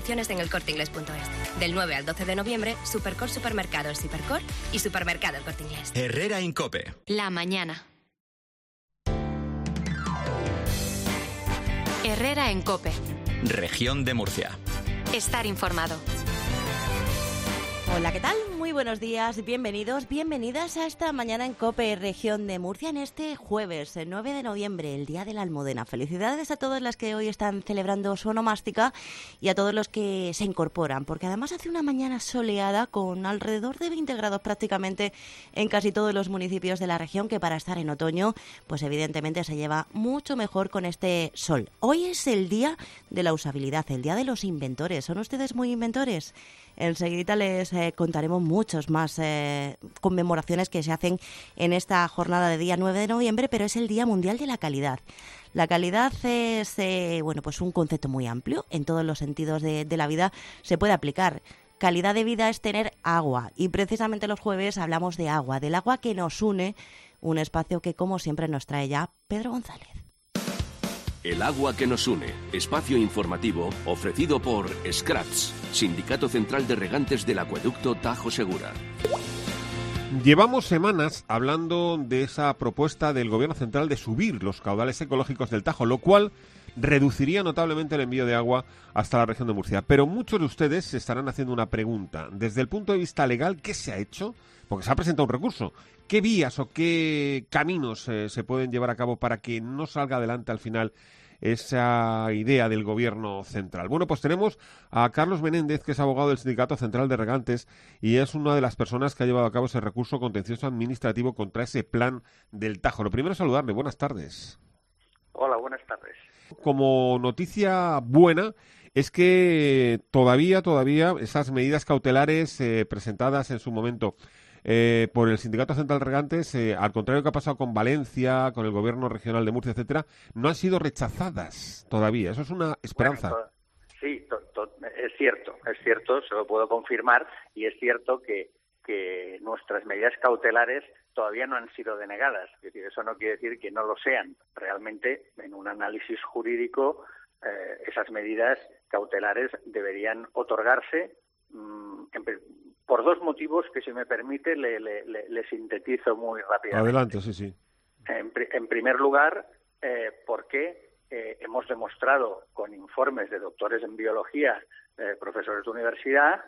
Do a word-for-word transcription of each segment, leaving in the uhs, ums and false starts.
condiciones en el corte inglés punto es. Del nueve al doce de noviembre, Supercor Supermercados Hipercor y Supermercado El Corte Inglés. Herrera Incope. La mañana. Herrera en Cope. Región de Murcia. Estar informado. Hola, ¿qué tal? Muy buenos días, bienvenidos, bienvenidas a esta mañana en COPE, Región de Murcia, en este jueves, el nueve de noviembre, el Día de la Almudena. Felicidades a todas las que hoy están celebrando su onomástica y a todos los que se incorporan, porque además hace una mañana soleada con alrededor de veinte grados prácticamente en casi todos los municipios de la región, que para estar en otoño, pues evidentemente se lleva mucho mejor con este sol. Hoy es el Día de la Usabilidad, el Día de los Inventores. ¿Son ustedes muy inventores? Enseguida les eh, contaremos muchos más eh, conmemoraciones que se hacen en esta jornada de día nueve de noviembre, pero es el Día Mundial de la Calidad. La calidad es eh, bueno, pues un concepto muy amplio, en todos los sentidos de, de la vida se puede aplicar. Calidad de vida es tener agua y precisamente los jueves hablamos de agua, del agua que nos une, un espacio que como siempre nos trae ya Pedro González. El agua que nos une, espacio informativo ofrecido por Scratch, Sindicato Central de Regantes del Acueducto Tajo Segura. Llevamos semanas hablando de esa propuesta del Gobierno Central de subir los caudales ecológicos del Tajo, lo cual reduciría notablemente el envío de agua hasta la región de Murcia. Pero muchos de ustedes se estarán haciendo una pregunta. Desde el punto de vista legal, ¿qué se ha hecho? Porque se ha presentado un recurso. ¿Qué vías o qué caminos eh, se pueden llevar a cabo para que no salga adelante al final esa idea del Gobierno Central? Bueno, pues tenemos a Carlos Menéndez, que es abogado del Sindicato Central de Regantes y es una de las personas que ha llevado a cabo ese recurso contencioso administrativo contra ese plan del Tajo. Lo primero es saludarle. Buenas tardes. Hola, buenas tardes. Como noticia buena es que todavía, todavía esas medidas cautelares eh, presentadas en su momento eh, por el Sindicato Central de Regantes, eh, al contrario que ha pasado con Valencia, con el Gobierno Regional de Murcia, etcétera, no han sido rechazadas todavía. Eso es una esperanza. Bueno, to- sí, to- to- es cierto, es cierto, se lo puedo confirmar, y es cierto que, que nuestras medidas cautelares todavía no han sido denegadas. Es decir, eso no quiere decir que no lo sean. Realmente, en un análisis jurídico, eh, esas medidas cautelares deberían otorgarse mmm, en, por dos motivos que, si me permite, le, le, le, le sintetizo muy rápidamente. Adelante, sí, sí. En, en primer lugar, eh, porque eh, hemos demostrado con informes de doctores en biología, eh, profesores de universidad,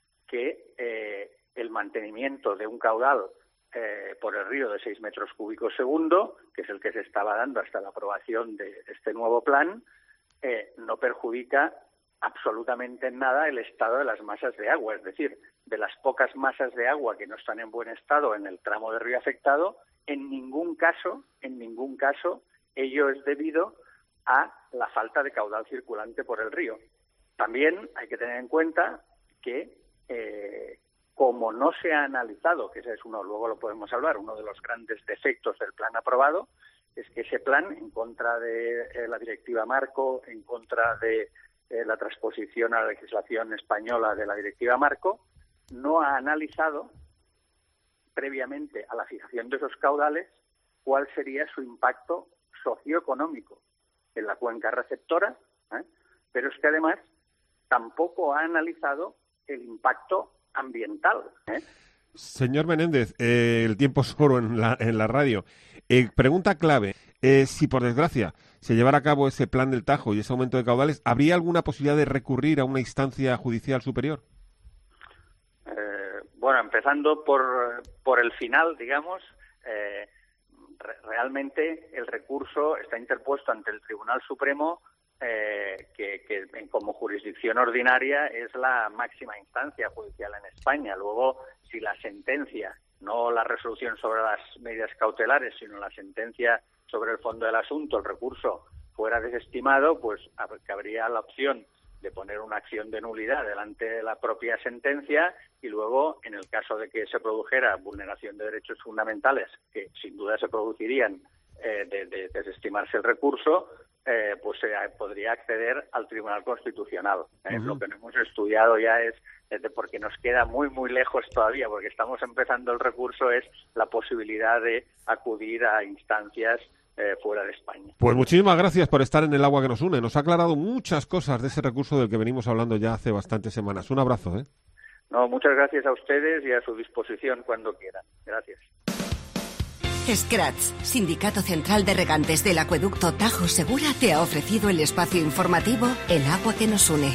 que eh, el mantenimiento de un caudal eh, por el río de seis metros cúbicos segundo, que es el que se estaba dando hasta la aprobación de este nuevo plan, eh, no perjudica absolutamente en nada el estado de las masas de agua. Es decir, de las pocas masas de agua que no están en buen estado en el tramo de río afectado, en ningún caso, en ningún caso, ello es debido a la falta de caudal circulante por el río. También hay que tener en cuenta que eh, como no se ha analizado, que ese es uno, luego lo podemos hablar, uno de los grandes defectos del plan aprobado, es que ese plan, en contra de eh, la directiva marco, en contra de eh, la transposición a la legislación española de la directiva marco, no ha analizado previamente a la fijación de esos caudales cuál sería su impacto socioeconómico en la cuenca receptora, ¿eh? Pero es que además tampoco ha analizado el impacto ambiental, ¿eh? Señor Menéndez, eh, el tiempo es oro en la, en la radio. Eh, pregunta clave, eh, si por desgracia se llevara a cabo ese plan del Tajo y ese aumento de caudales, ¿habría alguna posibilidad de recurrir a una instancia judicial superior? Eh, bueno, empezando por, por el final, digamos, eh, re- realmente el recurso está interpuesto ante el Tribunal Supremo, eh, que, que en, como jurisdicción ordinaria es la máxima instancia judicial en España. Luego, si la sentencia, no la resolución sobre las medidas cautelares, sino la sentencia sobre el fondo del asunto, el recurso fuera desestimado, pues habría la opción de poner una acción de nulidad delante de la propia sentencia y luego, en el caso de que se produjera vulneración de derechos fundamentales, que sin duda se producirían eh, de, de desestimarse el recurso, eh, pues se eh, podría acceder al Tribunal Constitucional. Eh, uh-huh. Lo que no hemos estudiado ya es, es de, porque nos queda muy, muy lejos todavía, porque estamos empezando el recurso, es la posibilidad de acudir a instancias eh, fuera de España. Pues muchísimas gracias por estar en El Agua que nos une. Nos ha aclarado muchas cosas de ese recurso del que venimos hablando ya hace bastantes semanas. Un abrazo, ¿eh? No, muchas gracias a ustedes y a su disposición cuando quieran. Gracias. Scratch, Sindicato Central de Regantes del Acueducto Tajo Segura, te ha ofrecido el espacio informativo El Agua que nos une.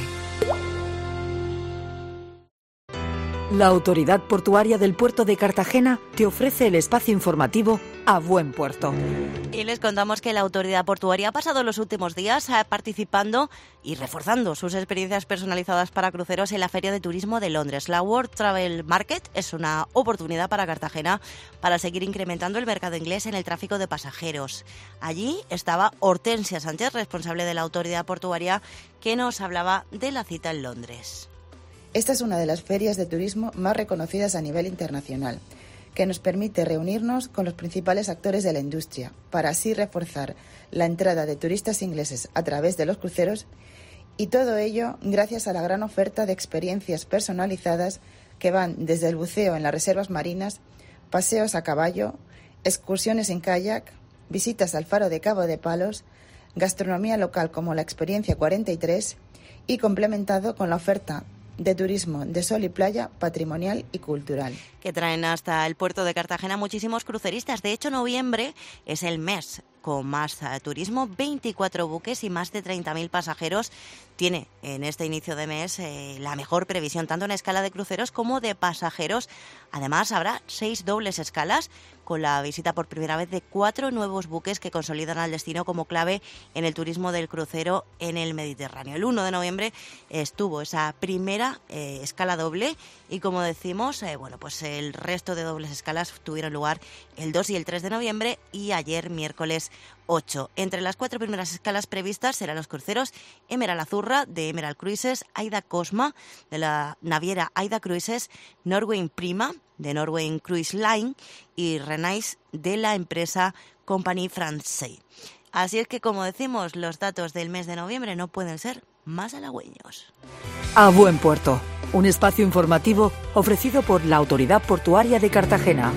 La Autoridad Portuaria del Puerto de Cartagena te ofrece el espacio informativo A Buen Puerto. Y les contamos que la Autoridad Portuaria ha pasado los últimos días participando y reforzando sus experiencias personalizadas para cruceros en la Feria de Turismo de Londres. La World Travel Market es una oportunidad para Cartagena para seguir incrementando el mercado inglés en el tráfico de pasajeros. Allí estaba Hortensia Sánchez, responsable de la Autoridad Portuaria, que nos hablaba de la cita en Londres. Esta es una de las ferias de turismo más reconocidas a nivel internacional, que nos permite reunirnos con los principales actores de la industria, para así reforzar la entrada de turistas ingleses a través de los cruceros, y todo ello gracias a la gran oferta de experiencias personalizadas que van desde el buceo en las reservas marinas, paseos a caballo, excursiones en kayak, visitas al faro de Cabo de Palos, gastronomía local como la Experiencia cuarenta y tres y complementado con la oferta de turismo de sol y playa, patrimonial y cultural. Que traen hasta el puerto de Cartagena muchísimos cruceristas. De hecho, noviembre es el mes con más uh, turismo, veinticuatro buques y más de treinta mil pasajeros. Tiene en este inicio de mes eh, la mejor previsión, tanto en escala de cruceros como de pasajeros. Además, habrá seis dobles escalas, con la visita por primera vez de cuatro nuevos buques que consolidan al destino como clave en el turismo del crucero en el Mediterráneo. El uno de noviembre estuvo esa primera eh, escala doble y, como decimos, eh, bueno, pues el resto de dobles escalas tuvieron lugar el dos y el tres de noviembre y ayer, miércoles ocho. Entre las cuatro primeras escalas previstas serán los cruceros Emerald Azurra de Emerald Cruises, Aida Cosma de la naviera Aida Cruises, Norwegian Prima de Norwegian Cruise Line y Renais de la empresa Compagnie Française. Así es que, como decimos, los datos del mes de noviembre no pueden ser más halagüeños. A Buen Puerto, un espacio informativo ofrecido por la Autoridad Portuaria de Cartagena.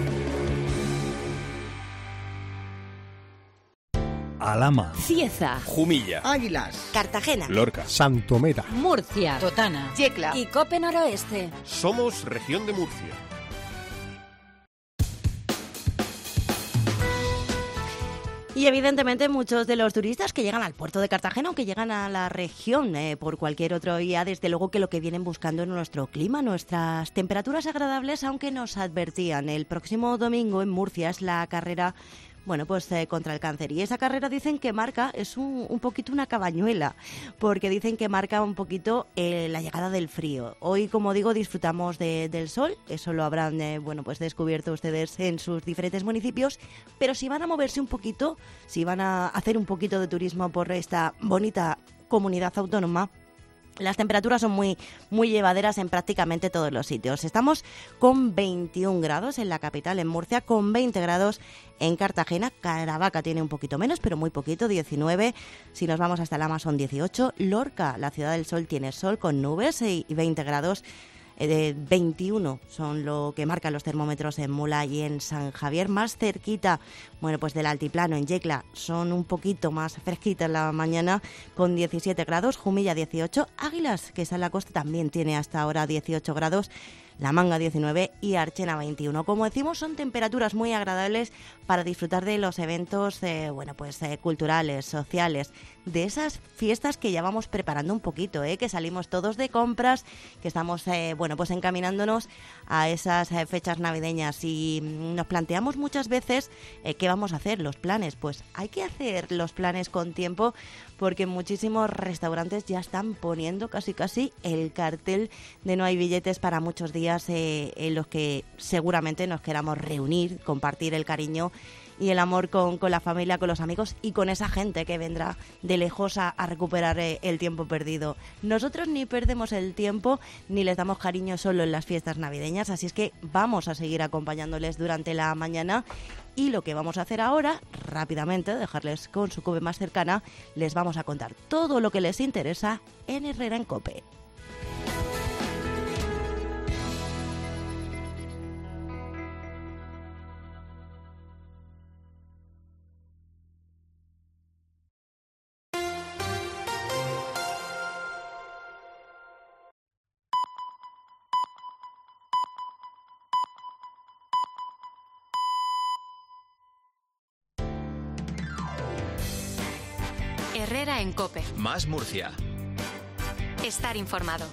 Alhama, Cieza, Jumilla, Águilas, Cartagena, Lorca, Santomera, Murcia, Totana, Yecla y Cope Noroeste. Somos Región de Murcia. Y evidentemente muchos de los turistas que llegan al puerto de Cartagena o que llegan a la región eh, por cualquier otro día, desde luego que lo que vienen buscando es nuestro clima, nuestras temperaturas agradables, aunque nos advertían el próximo domingo en Murcia es la carrera, bueno, pues eh, contra el cáncer. Y esa carrera dicen que marca, es un, un poquito una cabañuela, porque dicen que marca un poquito eh, la llegada del frío. Hoy, como digo, disfrutamos de, del sol, eso lo habrán, eh, bueno, pues descubierto ustedes en sus diferentes municipios, pero si van a moverse un poquito, si van a hacer un poquito de turismo por esta bonita comunidad autónoma, las temperaturas son muy, muy llevaderas en prácticamente todos los sitios. Estamos con veintiún grados en la capital, en Murcia, con veinte grados en Cartagena. Caravaca tiene un poquito menos, pero muy poquito, diecinueve. Si nos vamos hasta Lama son dieciocho. Lorca, la ciudad del sol, tiene sol con nubes y veinte grados. De veintiuno son lo que marcan los termómetros en Mula y en San Javier. Más cerquita, bueno, pues del altiplano, en Yecla, son un poquito más fresquitas la mañana con diecisiete grados. Jumilla dieciocho. Águilas, que está en la costa, también tiene hasta ahora dieciocho grados. La Manga diecinueve y Archena veintiuno. Como decimos, son temperaturas muy agradables para disfrutar de los eventos eh, bueno, pues eh, culturales, sociales, de esas fiestas que ya vamos preparando un poquito, eh, que salimos todos de compras, que estamos eh, bueno, pues encaminándonos a esas eh, fechas navideñas y nos planteamos muchas veces eh, qué vamos a hacer, los planes. Pues hay que hacer los planes con tiempo, porque muchísimos restaurantes ya están poniendo casi casi el cartel de no hay billetes para muchos días eh, en los que seguramente nos queramos reunir, compartir el cariño y el amor con, con la familia, con los amigos y con esa gente que vendrá de lejos a, a recuperar eh, el tiempo perdido. Nosotros ni perdemos el tiempo ni les damos cariño solo en las fiestas navideñas, así es que vamos a seguir acompañándoles durante la mañana. Y lo que vamos a hacer ahora, rápidamente, dejarles con su COPE más cercana, les vamos a contar todo lo que les interesa en Herrera en COPE. Herrera en COPE. Más Murcia. Estar informado.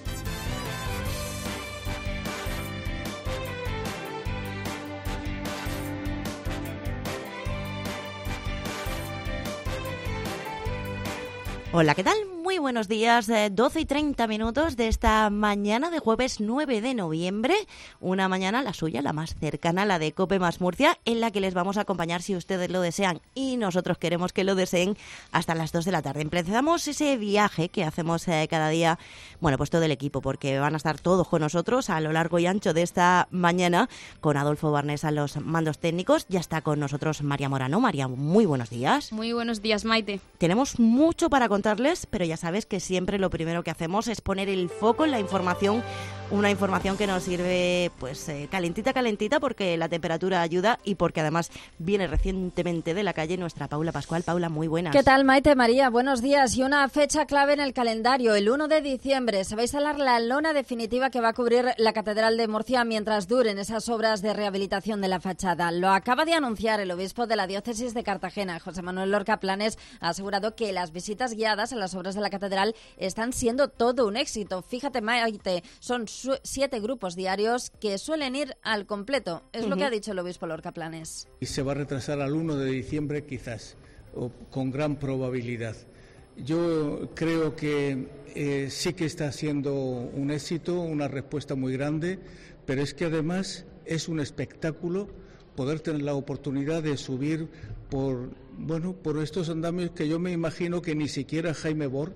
Hola, ¿qué tal? Muy buenos días, eh, doce y treinta minutos de esta mañana de jueves nueve de noviembre, una mañana la suya, la más cercana, la de COPE Más Murcia, en la que les vamos a acompañar si ustedes lo desean y nosotros queremos que lo deseen hasta las dos de la tarde. Empezamos ese viaje que hacemos eh, cada día, bueno, pues todo el equipo, porque van a estar todos con nosotros a lo largo y ancho de esta mañana, con Adolfo Barnés a los mandos técnicos. Ya está con nosotros María Morano. María, muy buenos días. Muy buenos días, Maite. Tenemos mucho para contarles, pero ya sabes que siempre lo primero que hacemos es poner el foco en la información, una información que nos sirve pues eh, calentita, calentita, porque la temperatura ayuda y porque además viene recientemente de la calle nuestra Paula Pascual. Paula, muy buenas. ¿Qué tal, Maite? María, buenos días. Y una fecha clave en el calendario, el uno de diciembre. Se va a instalar la lona definitiva que va a cubrir la Catedral de Murcia mientras duren esas obras de rehabilitación de la fachada. Lo acaba de anunciar el obispo de la diócesis de Cartagena, José Manuel Lorca Planes. Ha asegurado que las visitas guiadas a las obras de la catedral están siendo todo un éxito. Fíjate, Maite, son su- siete grupos diarios que suelen ir al completo. Es uh-huh. lo que ha dicho el obispo Lorca Planes. Y se va a retrasar al uno de diciembre quizás, o con gran probabilidad. Yo creo que eh, sí que está siendo un éxito, una respuesta muy grande, pero es que además es un espectáculo poder tener la oportunidad de subir por, bueno, por estos andamios que yo me imagino que ni siquiera Jaime Bor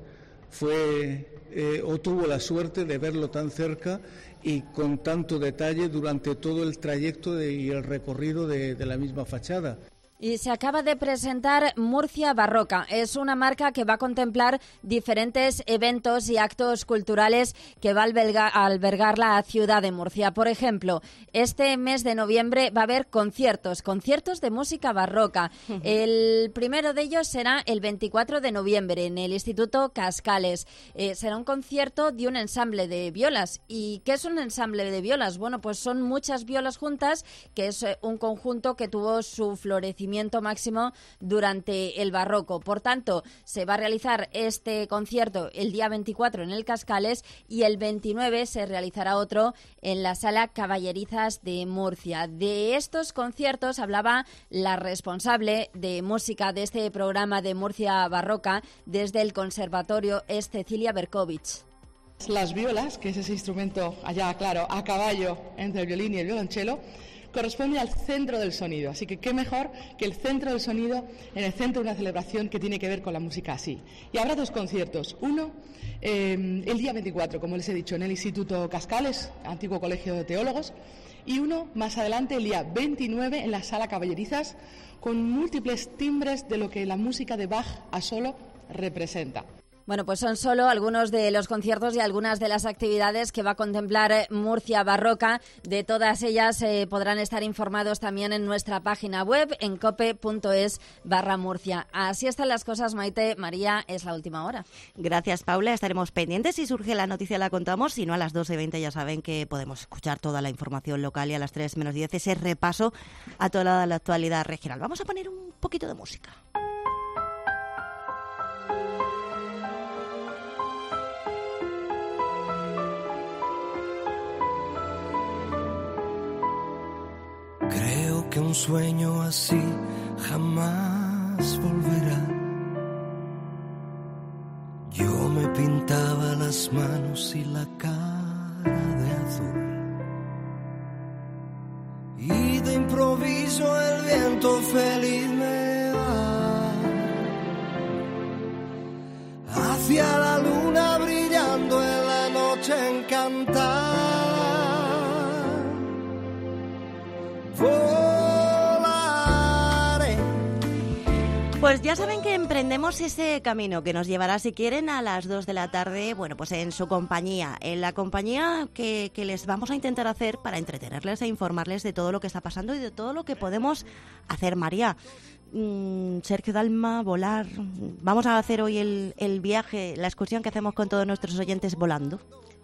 fue eh, o tuvo la suerte de verlo tan cerca y con tanto detalle durante todo el trayecto de, y el recorrido de, de la misma fachada. Y se acaba de presentar Murcia Barroca. Es una marca que va a contemplar diferentes eventos y actos culturales que va a albergar, a albergar la ciudad de Murcia. Por ejemplo, este mes de noviembre va a haber conciertos, conciertos de música barroca. Uh-huh. El primero de ellos será el veinticuatro de noviembre en el Instituto Cascales. Eh, será un concierto de un ensamble de violas. ¿Y qué es un ensamble de violas? Bueno, pues son muchas violas juntas, que es eh, un conjunto que tuvo su florecimiento máximo durante el barroco. Por tanto, se va a realizar este concierto el día veinticuatro en el Cascales y el veintinueve se realizará otro en la Sala Caballerizas de Murcia. De estos conciertos hablaba la responsable de música de este programa de Murcia Barroca desde el Conservatorio, es Cecilia Berkovich. Las violas, que es ese instrumento allá, claro, a caballo entre el violín y el violonchelo, corresponde al centro del sonido, así que qué mejor que el centro del sonido en el centro de una celebración que tiene que ver con la música así. Y habrá dos conciertos, uno eh, el día veinticuatro, como les he dicho, en el Instituto Cascales, antiguo colegio de teólogos, y uno más adelante, el día veintinueve, en la Sala Caballerizas, con múltiples timbres de lo que la música de Bach a solo representa. Bueno, pues son solo algunos de los conciertos y algunas de las actividades que va a contemplar Murcia Barroca. De todas ellas eh, podrán estar informados también en nuestra página web, en cope.es barra Murcia. Así están las cosas, Maite. María, es la última hora. Gracias, Paula. Estaremos pendientes. Si surge la noticia la contamos. Si no, a las doce y veinte ya saben que podemos escuchar toda la información local y a las tres menos diez ese repaso a toda la actualidad regional. Vamos a poner un poquito de música. Creo que un sueño así jamás volverá. Yo me pintaba las manos y la cara de azul, y de improviso el viento feliz me va hacia la luna brillando en la noche encantada. Volaré. Pues ya saben que emprendemos ese camino que nos llevará, si quieren, a las dos de la tarde, bueno, pues en su compañía, en la compañía que, que les vamos a intentar hacer para entretenerles e informarles de todo lo que está pasando y de todo lo que podemos hacer. María, mm, Sergio Dalma, volar, vamos a hacer hoy el, el viaje, la excursión que hacemos con todos nuestros oyentes volando.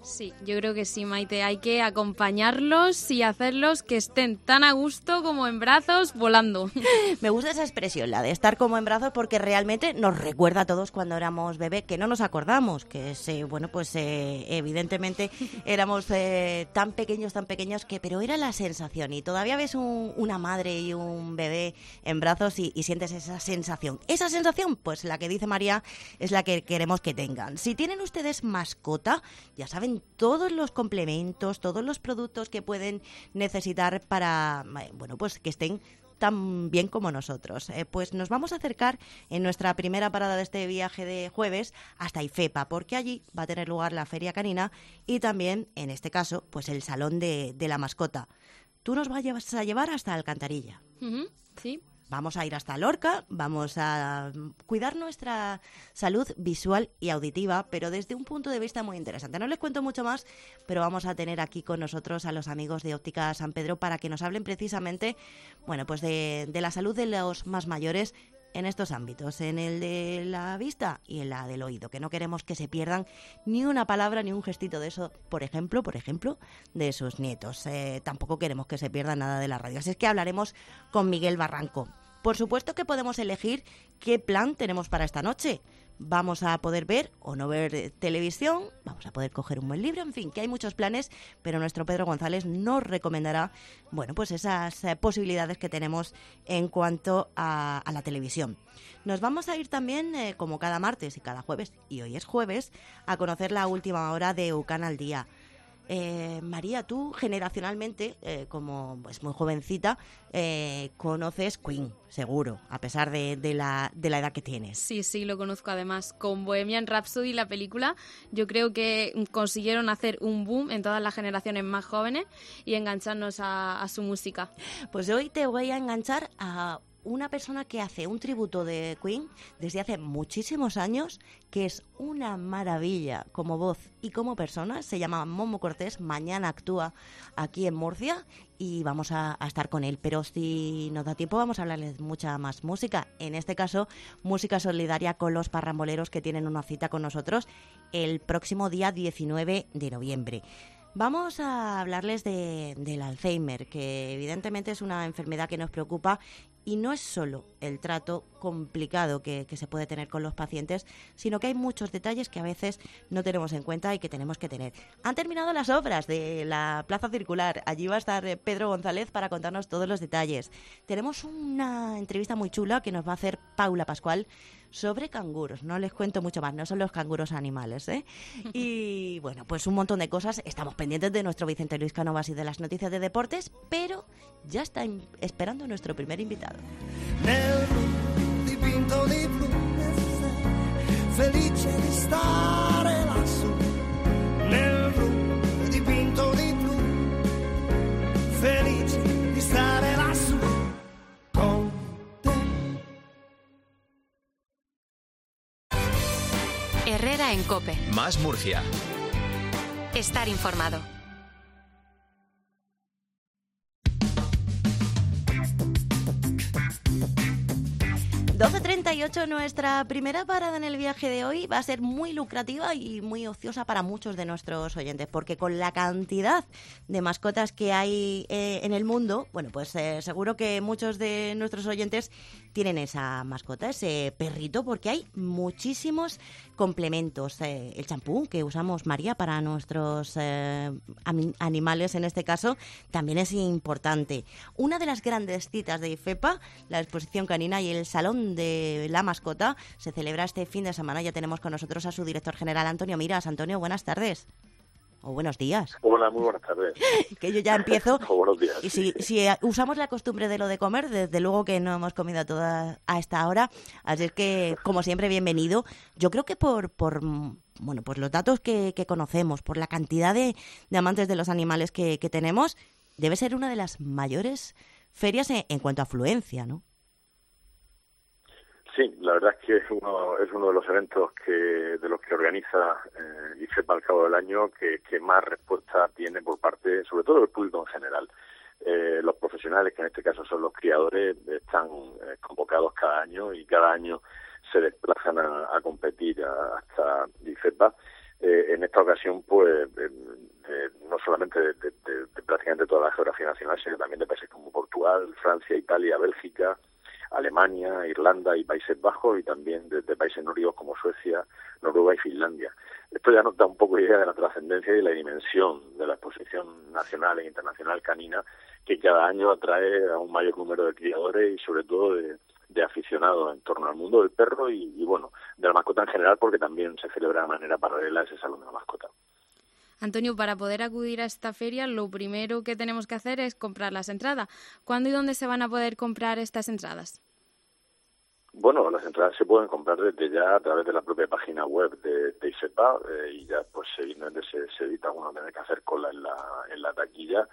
Sí, yo creo que sí, Maite. Hay que acompañarlos y hacerlos que estén tan a gusto como en brazos volando. Me gusta esa expresión, la de estar como en brazos, porque realmente nos recuerda a todos cuando éramos bebé, que no nos acordamos, que es, eh, bueno, pues eh, evidentemente éramos eh, tan pequeños, tan pequeños, que pero era la sensación. Y todavía ves un, una madre y un bebé en brazos y, y sientes esa sensación. Esa sensación, pues la que dice María, es la que queremos que tengan. Si tienen ustedes mascota, ya saben todos los complementos, todos los productos que pueden necesitar para, bueno, pues que estén tan bien como nosotros. Eh, pues nos vamos a acercar en nuestra primera parada de este viaje de jueves hasta IFEPA, porque allí va a tener lugar la Feria Canina y también, en este caso, pues el Salón de, de la Mascota. Tú nos vas a llevar hasta Alcantarilla. Uh-huh, sí. Vamos a ir hasta Lorca, vamos a cuidar nuestra salud visual y auditiva, pero desde un punto de vista muy interesante. No les cuento mucho más, pero vamos a tener aquí con nosotros a los amigos de Óptica San Pedro para que nos hablen precisamente, bueno, pues de, de la salud de los más mayores en estos ámbitos, en el de la vista y en la del oído, que no queremos que se pierdan ni una palabra ni un gestito de eso, por ejemplo, por ejemplo, de sus nietos. Eh, tampoco queremos que se pierda nada de la radio. Así es que hablaremos con Miguel Barranco. Por supuesto que podemos elegir qué plan tenemos para esta noche. Vamos a poder ver o no ver eh, televisión, vamos a poder coger un buen libro, en fin, que hay muchos planes, pero nuestro Pedro González nos recomendará, bueno, pues esas eh, posibilidades que tenemos en cuanto a, a la televisión. Nos vamos a ir también, eh, como cada martes y cada jueves, y hoy es jueves, a conocer la última hora de UCAN al día. Eh, María, tú generacionalmente, eh, como pues muy jovencita, eh, conoces Queen, seguro, a pesar de, de, la, de la edad que tienes. Sí, sí, lo conozco. Además, con Bohemian Rhapsody, la película, yo creo que consiguieron hacer un boom en todas las generaciones más jóvenes y engancharnos a, a su música. Pues hoy te voy a enganchar a una persona que hace un tributo de Queen desde hace muchísimos años, que es una maravilla como voz y como persona. Se llama Momo Cortés, mañana actúa aquí en Murcia y vamos a, a estar con él. Pero si nos da tiempo vamos a hablarles mucha más música. En este caso, música solidaria con los parramboleros, que tienen una cita con nosotros el próximo día diecinueve de noviembre. Vamos a hablarles de, del Alzheimer, que evidentemente es una enfermedad que nos preocupa y no es solo el trato complicado que, que se puede tener con los pacientes, sino que hay muchos detalles que a veces no tenemos en cuenta y que tenemos que tener. Han terminado las obras de la Plaza Circular. Allí va a estar Pedro González para contarnos todos los detalles. Tenemos una entrevista muy chula que nos va a hacer Paula Pascual sobre canguros. No les cuento mucho más, no son los canguros animales, ¿eh? Y bueno, pues un montón de cosas. Estamos pendientes de nuestro Vicente Luis Cánovas y de las noticias de deportes, pero ya está esperando nuestro primer invitado. Nel blu dipinto di blu, felice di stare lassù. Nel blu dipinto di blu, felice di stare lassù con te. Herrera en COPE. Más Murcia. Estar informado. doce treinta y ocho, nuestra primera parada en el viaje de hoy va a ser muy lucrativa y muy ociosa para muchos de nuestros oyentes, porque con la cantidad de mascotas que hay eh, en el mundo, bueno, pues eh, seguro que muchos de nuestros oyentes tienen esa mascota, ese perrito, porque hay muchísimos complementos. Eh, el champú que usamos, María, para nuestros eh, animales, en este caso, también es importante. Una de las grandes citas de IFEPA, la exposición canina y el Salón de la Mascota, se celebra este fin de semana. Ya tenemos con nosotros a su director general, Antonio Miras. Antonio, buenas tardes. O buenos días. Hola, muy buenas tardes. Que yo ya empiezo. O buenos días. Y si, si usamos la costumbre de lo de comer, desde luego que no hemos comido toda a esta hora. Así es que, como siempre, bienvenido. Yo creo que por, por bueno, pues los datos que, que conocemos, por la cantidad de, de amantes de los animales que, que tenemos, debe ser una de las mayores ferias en, en cuanto a afluencia, ¿no? Sí, la verdad es que es uno, es uno de los eventos que de los que organiza eh, IFEPA al cabo del año que, que más respuesta tiene por parte, sobre todo del público en general. Eh, los profesionales, que en este caso son los criadores, están eh, convocados cada año y cada año se desplazan a, a competir a, hasta IFEPA. eh, en esta ocasión, pues, eh, eh, no solamente de, de, de, de prácticamente toda la geografía nacional, sino también de países como Portugal, Francia, Italia, Bélgica, Alemania, Irlanda y Países Bajos, y también de, de países nórdicos como Suecia, Noruega y Finlandia. Esto ya nos da un poco idea de la trascendencia y la dimensión de la exposición nacional e internacional canina, que cada año atrae a un mayor número de criadores y sobre todo de, de aficionados en torno al mundo del perro y, y, bueno, de la mascota en general, porque también se celebra de manera paralela ese Salón de la Mascota. Antonio, para poder acudir a esta feria, lo primero que tenemos que hacer es comprar las entradas. ¿Cuándo y dónde se van a poder comprar estas entradas? Bueno, las entradas se pueden comprar desde ya a través de la propia página web de, de IFEPA eh, y ya pues evidentemente se, se evita uno tener que hacer cola en la, en la taquilla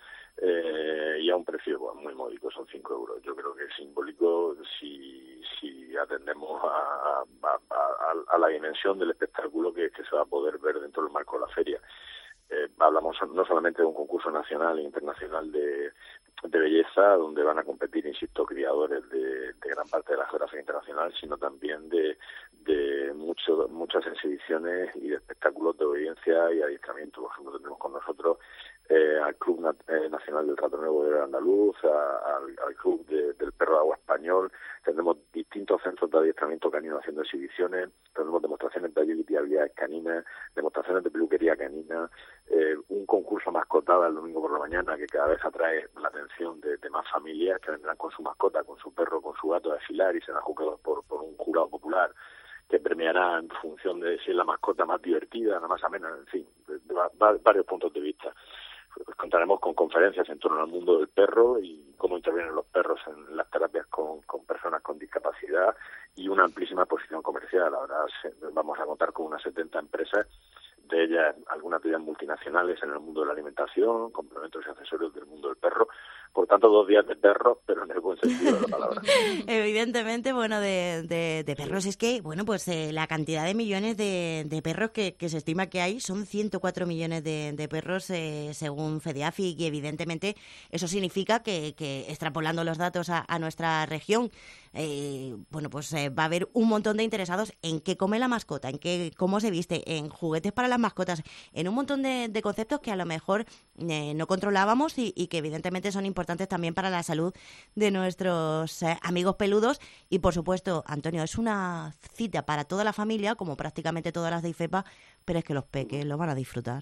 eh, y a un precio pues, muy módico, son cinco euros. Yo creo que es simbólico si, si atendemos a, a, a, a la dimensión del espectáculo que, que se va a poder ver dentro del marco de la feria. Eh, hablamos no solamente de un concurso nacional e internacional de, de belleza, donde van a competir, insisto, criadores de, de gran parte de la geografía internacional, sino también de, de mucho, muchas exhibiciones y de espectáculos de obediencia y adiestramiento. Por ejemplo, tenemos con nosotros eh, al Club Nat- eh, Nacional del Ratonero Bodeguero Andaluz, a, al, al Club de, del Perro de Agua Español. Tenemos distintos centros de adiestramiento canino haciendo exhibiciones, tenemos demostraciones de agility y habilidades caninas, demostraciones de peluquería canina, eh, un concurso mascotada el domingo por la mañana que cada vez atrae la atención de, de más familias que vendrán con su mascota, con su perro, con su gato a desfilar y serán juzgados por, por un jurado popular que premiará en función de si es la mascota más divertida, la más amena, en fin, de, de, de varios puntos de vista. Pues contaremos con conferencias en torno al mundo del perro y cómo intervienen los perros en las terapias con, con personas con discapacidad y una amplísima exposición comercial. Ahora vamos a contar con unas setenta empresas, de ellas algunas de ellas multinacionales en el mundo de la alimentación, complementos y accesorios del mundo del perro. Por tanto, dos días de perros, pero en el buen sentido de la palabra. Evidentemente, bueno, de, de, de perros es que, bueno, pues eh, la cantidad de millones de, de perros que, que se estima que hay son ciento cuatro millones de, de perros eh, según FEDEAFI, y evidentemente eso significa que, que extrapolando los datos a, a nuestra región, eh, bueno, pues eh, va a haber un montón de interesados en qué come la mascota, en qué, cómo se viste, en juguetes para las mascotas, en un montón de, de conceptos que a lo mejor eh, no controlábamos y, y que evidentemente son importantes también para la salud de nuestros eh, amigos peludos. Y por supuesto, Antonio, es una cita para toda la familia, como prácticamente todas las de IFEPA, pero es que los peques lo van a disfrutar.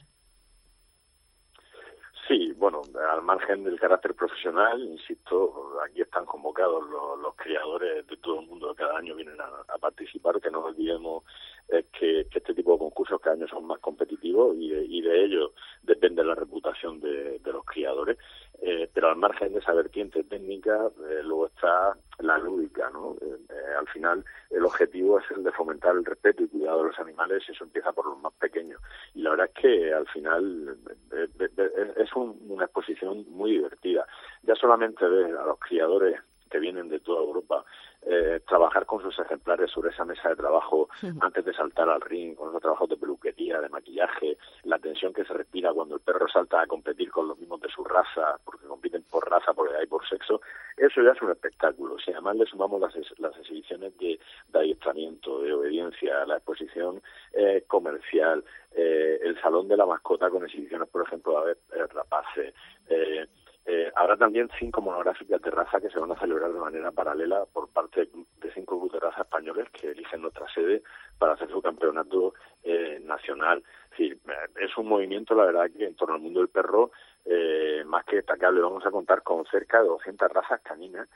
Sí, bueno, al margen del carácter profesional, insisto, aquí están convocados los, los criadores de todo el mundo que cada año vienen a, a participar, que no olvidemos eh, que, que este tipo de concursos cada año son más competitivos y de, y de ello depende la reputación de, de los criadores, eh, pero al margen de esa vertiente técnica, eh, luego está la lúdica, ¿no? Eh, eh, al final el objetivo es el de fomentar el respeto y cuidado de los animales, y eso empieza por los más pequeños. Y la verdad es que al final eh, eh, eh, es un, una exposición muy divertida. Ya solamente ver a los criadores que vienen de toda Europa eh, trabajar con sus ejemplares sobre esa mesa de trabajo sí. antes de saltar al ring, con los trabajos de peluquería, de maquillaje, la tensión que se respira cuando el perro salta a competir con los mismos de su raza, porque compiten por raza, porque hay por sexo, eso ya es un espectáculo. Si además le sumamos las, las exhibiciones de, de adiestramiento, de obediencia, la exposición eh, comercial, eh, el salón de la mascota con exhibiciones, por ejemplo, de eh, rapaces, eh, Eh, habrá también cinco monográficas de raza que se van a celebrar de manera paralela por parte de cinco grupos de raza españoles que eligen nuestra sede para hacer su campeonato eh, nacional. Es decir, es un movimiento, la verdad, que en torno al mundo del perro, eh, más que destacable. Vamos a contar con cerca de doscientas razas caninas,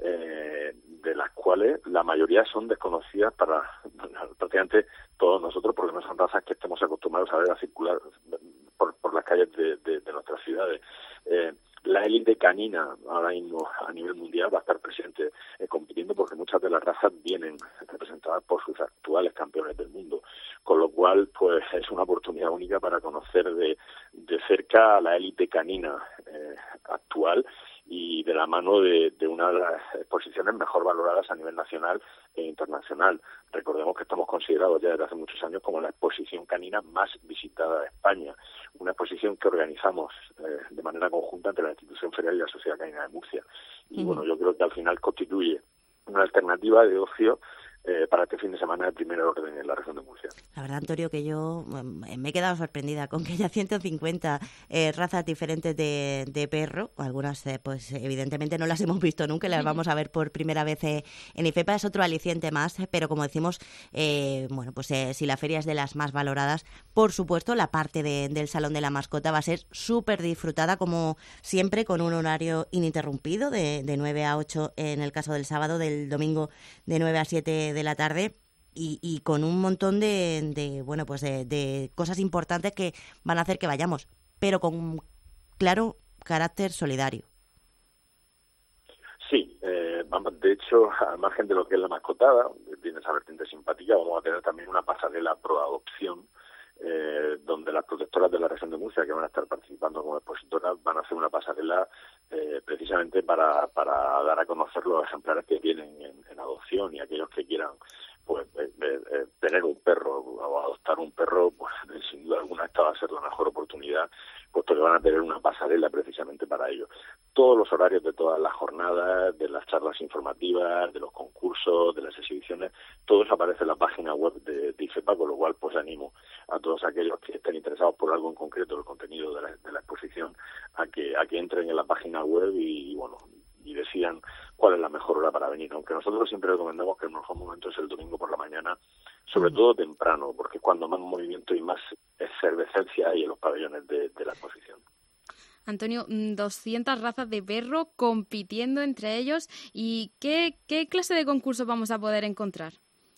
eh, de las cuales la mayoría son desconocidas para prácticamente todos nosotros, porque no son razas que estemos acostumbrados a ver a circular por, por las calles de, de, de nuestras ciudades. Eh, La élite canina ahora mismo a nivel mundial va a estar presente eh, compitiendo, porque muchas de las razas vienen representadas por sus actuales campeones del mundo, con lo cual pues es una oportunidad única para conocer de, de cerca a la élite canina eh, actual y de la mano de, de una de las exposiciones mejor valoradas a nivel nacional e internacional. Recordemos que estamos considerados ya desde hace muchos años como la exposición canina más visitada de España, una exposición que organizamos eh, de manera conjunta entre la Institución Ferial y la Sociedad Canina de Murcia. Y uh-huh. bueno, yo creo que al final constituye una alternativa de ocio eh, para este fin de semana de primer orden en la región de Murcia. La verdad, Antonio, que yo eh, me he quedado sorprendida con que haya ciento cincuenta eh, razas diferentes de, de perro. Algunas, eh, pues evidentemente no las hemos visto nunca, las vamos a ver por primera vez eh, en IFEPA. Es otro aliciente más, eh, pero como decimos, eh, bueno, pues eh, si la feria es de las más valoradas, por supuesto, la parte de, del Salón de la Mascota va a ser súper disfrutada, como siempre, con un horario ininterrumpido de, de nueve a ocho en el caso del sábado, del domingo de nueve a siete de la tarde. Y, y con un montón de, de bueno pues de, de cosas importantes que van a hacer que vayamos, pero con claro carácter solidario. Sí, eh, vamos, de hecho, al margen de lo que es la mascotada, tiene esa vertiente simpática, vamos a tener también una pasarela pro adopción, eh, donde las protectoras de la región de Murcia, que van a estar participando como expositoras, van a hacer una pasarela eh, precisamente para, para dar a conocer los ejemplares que tienen en, en adopción, y aquellos que quieran pues eh, eh, tener un perro o adoptar un perro, pues sin duda alguna esta va a ser la mejor oportunidad, puesto que van a tener una pasarela precisamente para ello. Todos los horarios de todas las jornadas, de las charlas informativas, de los concursos, de las exhibiciones, todo eso aparece en la página web de, de IFEPA, con lo cual pues animo a todos aquellos que estén interesados por algo en concreto del contenido de la, de la exposición a que a que entren en la página web y, y bueno y decidan cuál es la mejor hora para venir, aunque nosotros siempre recomendamos que el mejor momento es el domingo por la mañana, sobre todo temprano, porque es cuando más movimiento y más efervescencia hay en los pabellones de, de la exposición. Antonio, doscientas razas de perro compitiendo entre ellos, ¿y qué, qué clase de concursos vamos a poder encontrar?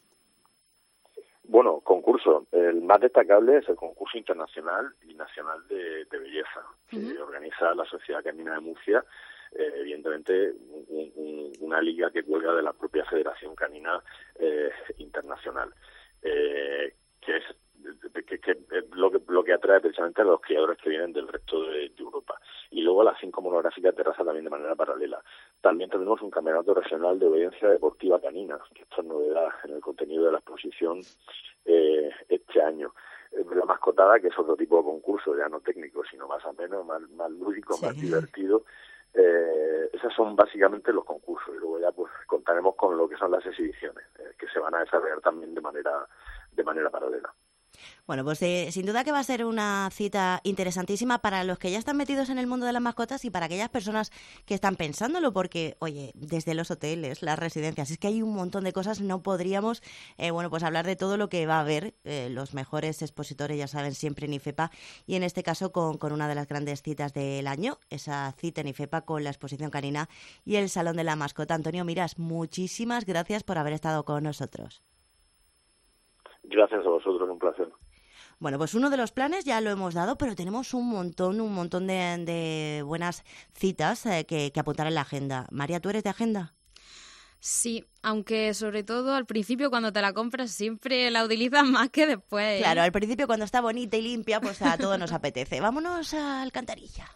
Bueno, concurso. El más destacable es el concurso internacional y nacional de, de belleza, que uh-huh. organiza la Sociedad Canina de Murcia. Eh, evidentemente un, un, una liga que cuelga de la propia Federación Canina eh, Internacional, eh, que es que, que, lo que lo que atrae precisamente a los criadores que vienen del resto de, de Europa. Y luego las cinco monográficas de raza también de manera paralela. También tenemos un campeonato regional de obediencia deportiva canina, que esto es novedad en el contenido de la exposición eh, este año. La mascotada, que es otro tipo de concurso, ya no técnico, sino más o menos, más, más lúdico, sí. más divertido. Eh, esos son básicamente los concursos, y luego ya pues contaremos con lo que son las exhibiciones, eh, que se van a desarrollar también de manera de manera paralela. Bueno, pues eh, sin duda que va a ser una cita interesantísima para los que ya están metidos en el mundo de las mascotas y para aquellas personas que están pensándolo, porque, oye, desde los hoteles, las residencias, es que hay un montón de cosas, no podríamos, eh, bueno, pues hablar de todo lo que va a haber, eh, los mejores expositores, ya saben, siempre en IFEPA, y en este caso con, con una de las grandes citas del año, esa cita en IFEPA con la exposición canina y el Salón de la Mascota. Antonio Miras, muchísimas gracias por haber estado con nosotros. Gracias a vosotros, un placer. Bueno, pues uno de los planes ya lo hemos dado, pero tenemos un montón, un montón de, de buenas citas eh, que, que apuntar en la agenda. María, ¿tú eres de agenda? Sí, aunque sobre todo al principio cuando te la compras siempre la utilizas más que después. Claro, al principio cuando está bonita y limpia, pues a todos nos apetece. Vámonos a Alcantarilla.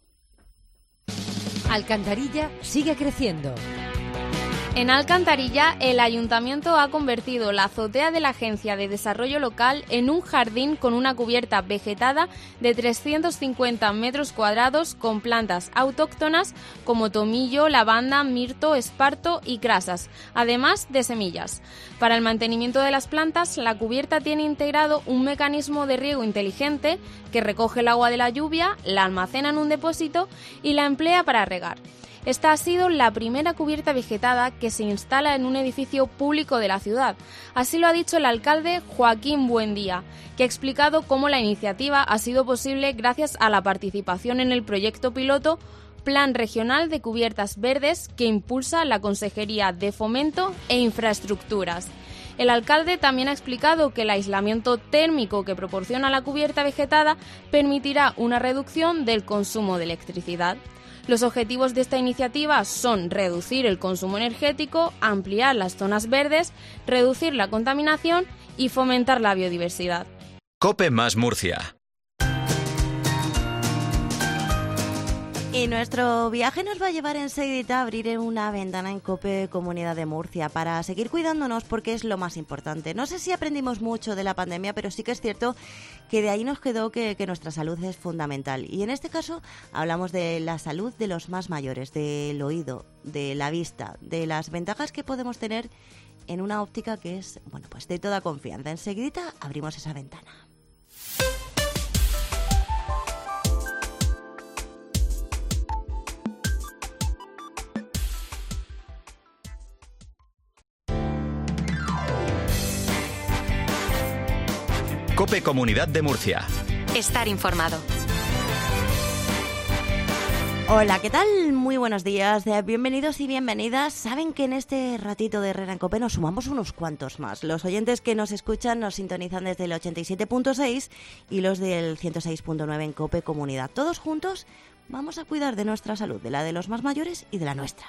Alcantarilla sigue creciendo. En Alcantarilla, el Ayuntamiento ha convertido la azotea de la Agencia de Desarrollo Local en un jardín con una cubierta vegetada de trescientos cincuenta metros cuadrados con plantas autóctonas como tomillo, lavanda, mirto, esparto y crasas, además de semillas. Para el mantenimiento de las plantas, la cubierta tiene integrado un mecanismo de riego inteligente que recoge el agua de la lluvia, la almacena en un depósito y la emplea para regar. Esta ha sido la primera cubierta vegetada que se instala en un edificio público de la ciudad. Así lo ha dicho el alcalde Joaquín Buendía, que ha explicado cómo la iniciativa ha sido posible gracias a la participación en el proyecto piloto Plan Regional de Cubiertas Verdes que impulsa la Consejería de Fomento e Infraestructuras. El alcalde también ha explicado que el aislamiento térmico que proporciona la cubierta vegetada permitirá una reducción del consumo de electricidad. Los objetivos de esta iniciativa son reducir el consumo energético, ampliar las zonas verdes, reducir la contaminación y fomentar la biodiversidad. COPE más Murcia. Y nuestro viaje nos va a llevar enseguida a abrir una ventana en COPE Comunidad de Murcia para seguir cuidándonos, porque es lo más importante. No sé si aprendimos mucho de la pandemia, pero sí que es cierto que de ahí nos quedó que, que nuestra salud es fundamental. Y en este caso hablamos de la salud de los más mayores, del oído, de la vista, de las ventajas que podemos tener en una óptica que es, bueno, pues de toda confianza. Enseguidita abrimos esa ventana. COPE Comunidad de Murcia. Estar informado. Hola, ¿qué tal? Muy buenos días, bienvenidos y bienvenidas. Saben que en este ratito de Herrera en COPE nos sumamos unos cuantos más. Los oyentes que nos escuchan nos sintonizan desde el ochenta y siete punto seis y los del ciento seis punto nueve en COPE Comunidad. Todos juntos vamos a cuidar de nuestra salud, de la de los más mayores y de la nuestra.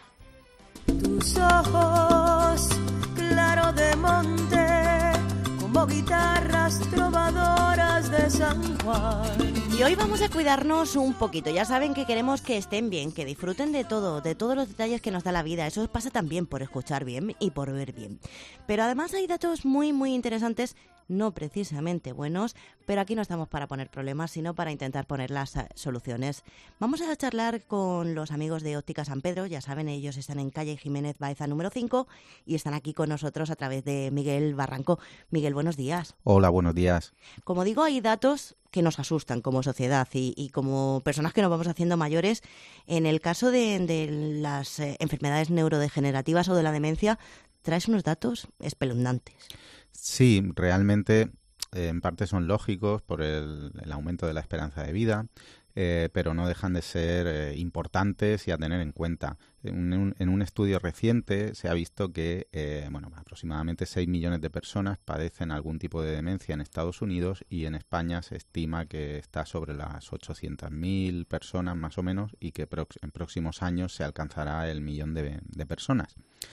Tus ojos, claro de monte, como guitarras trovadoras de San Juan. Y hoy vamos a cuidarnos un poquito. Ya saben que queremos que estén bien, que disfruten de todo, de todos los detalles que nos da la vida. Eso pasa también por escuchar bien y por ver bien. Pero además hay datos muy, muy interesantes, no precisamente buenos, pero aquí no estamos para poner problemas, sino para intentar poner las soluciones. Vamos a charlar con los amigos de Óptica San Pedro. Ya saben, ellos están en calle Jiménez Baeza número cinco y están aquí con nosotros a través de Miguel Barranco. Miguel, buenos días. Hola, buenos días. Como digo, hay datos que nos asustan como sociedad y, y como personas que nos vamos haciendo mayores. En el caso de, de las eh, enfermedades neurodegenerativas o de la demencia, traes unos datos espeluznantes. Sí, realmente eh, en parte son lógicos por el, el aumento de la esperanza de vida, eh, pero no dejan de ser eh, importantes y a tener en cuenta. En un, en un estudio reciente se ha visto que eh, bueno, aproximadamente seis millones de personas padecen algún tipo de demencia en Estados Unidos y en España se estima que está sobre las ochocientas mil personas más o menos y que prox- en próximos años se alcanzará el millón de, de personas.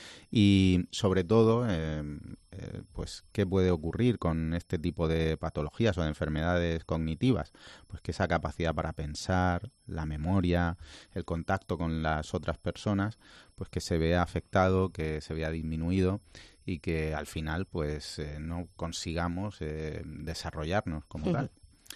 Y sobre todo, eh, eh, pues, ¿qué puede ocurrir con este tipo de patologías o de enfermedades cognitivas? Pues que esa capacidad para pensar, la memoria, el contacto con las otras personas, pues que se vea afectado, que se vea disminuido y que al final pues eh, no consigamos eh, desarrollarnos como tal.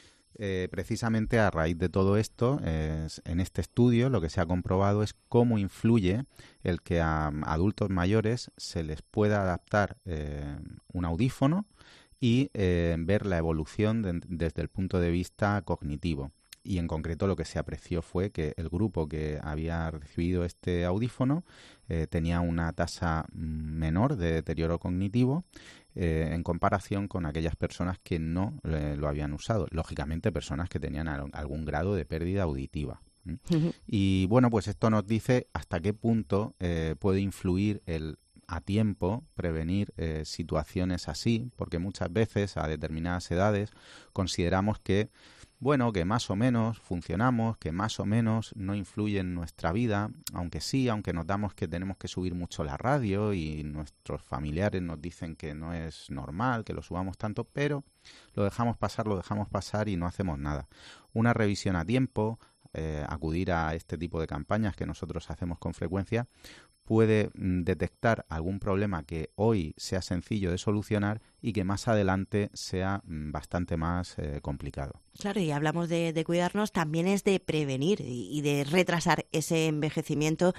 Eh, precisamente a raíz de todo esto, eh, en este estudio lo que se ha comprobado es cómo influye el que a adultos mayores se les pueda adaptar eh, un audífono y eh, ver la evolución de, desde el punto de vista cognitivo. Y en concreto lo que se apreció fue que el grupo que había recibido este audífono eh, tenía una tasa menor de deterioro cognitivo eh, en comparación con aquellas personas que no eh, lo habían usado. Lógicamente personas que tenían al- algún grado de pérdida auditiva. ¿Mm? Uh-huh. Y bueno, pues esto nos dice hasta qué punto eh, puede influir el a tiempo prevenir eh, situaciones así, porque muchas veces a determinadas edades consideramos que bueno, que más o menos funcionamos, que más o menos no influye en nuestra vida, aunque sí, aunque notamos que tenemos que subir mucho la radio y nuestros familiares nos dicen que no es normal que lo subamos tanto, pero lo dejamos pasar, lo dejamos pasar y no hacemos nada. Una revisión a tiempo, eh, acudir a este tipo de campañas que nosotros hacemos con frecuencia, puede mm, detectar algún problema que hoy sea sencillo de solucionar y que más adelante sea mm, bastante más eh, complicado. Claro, y hablamos de, de cuidarnos, también es de prevenir y, y de retrasar ese envejecimiento,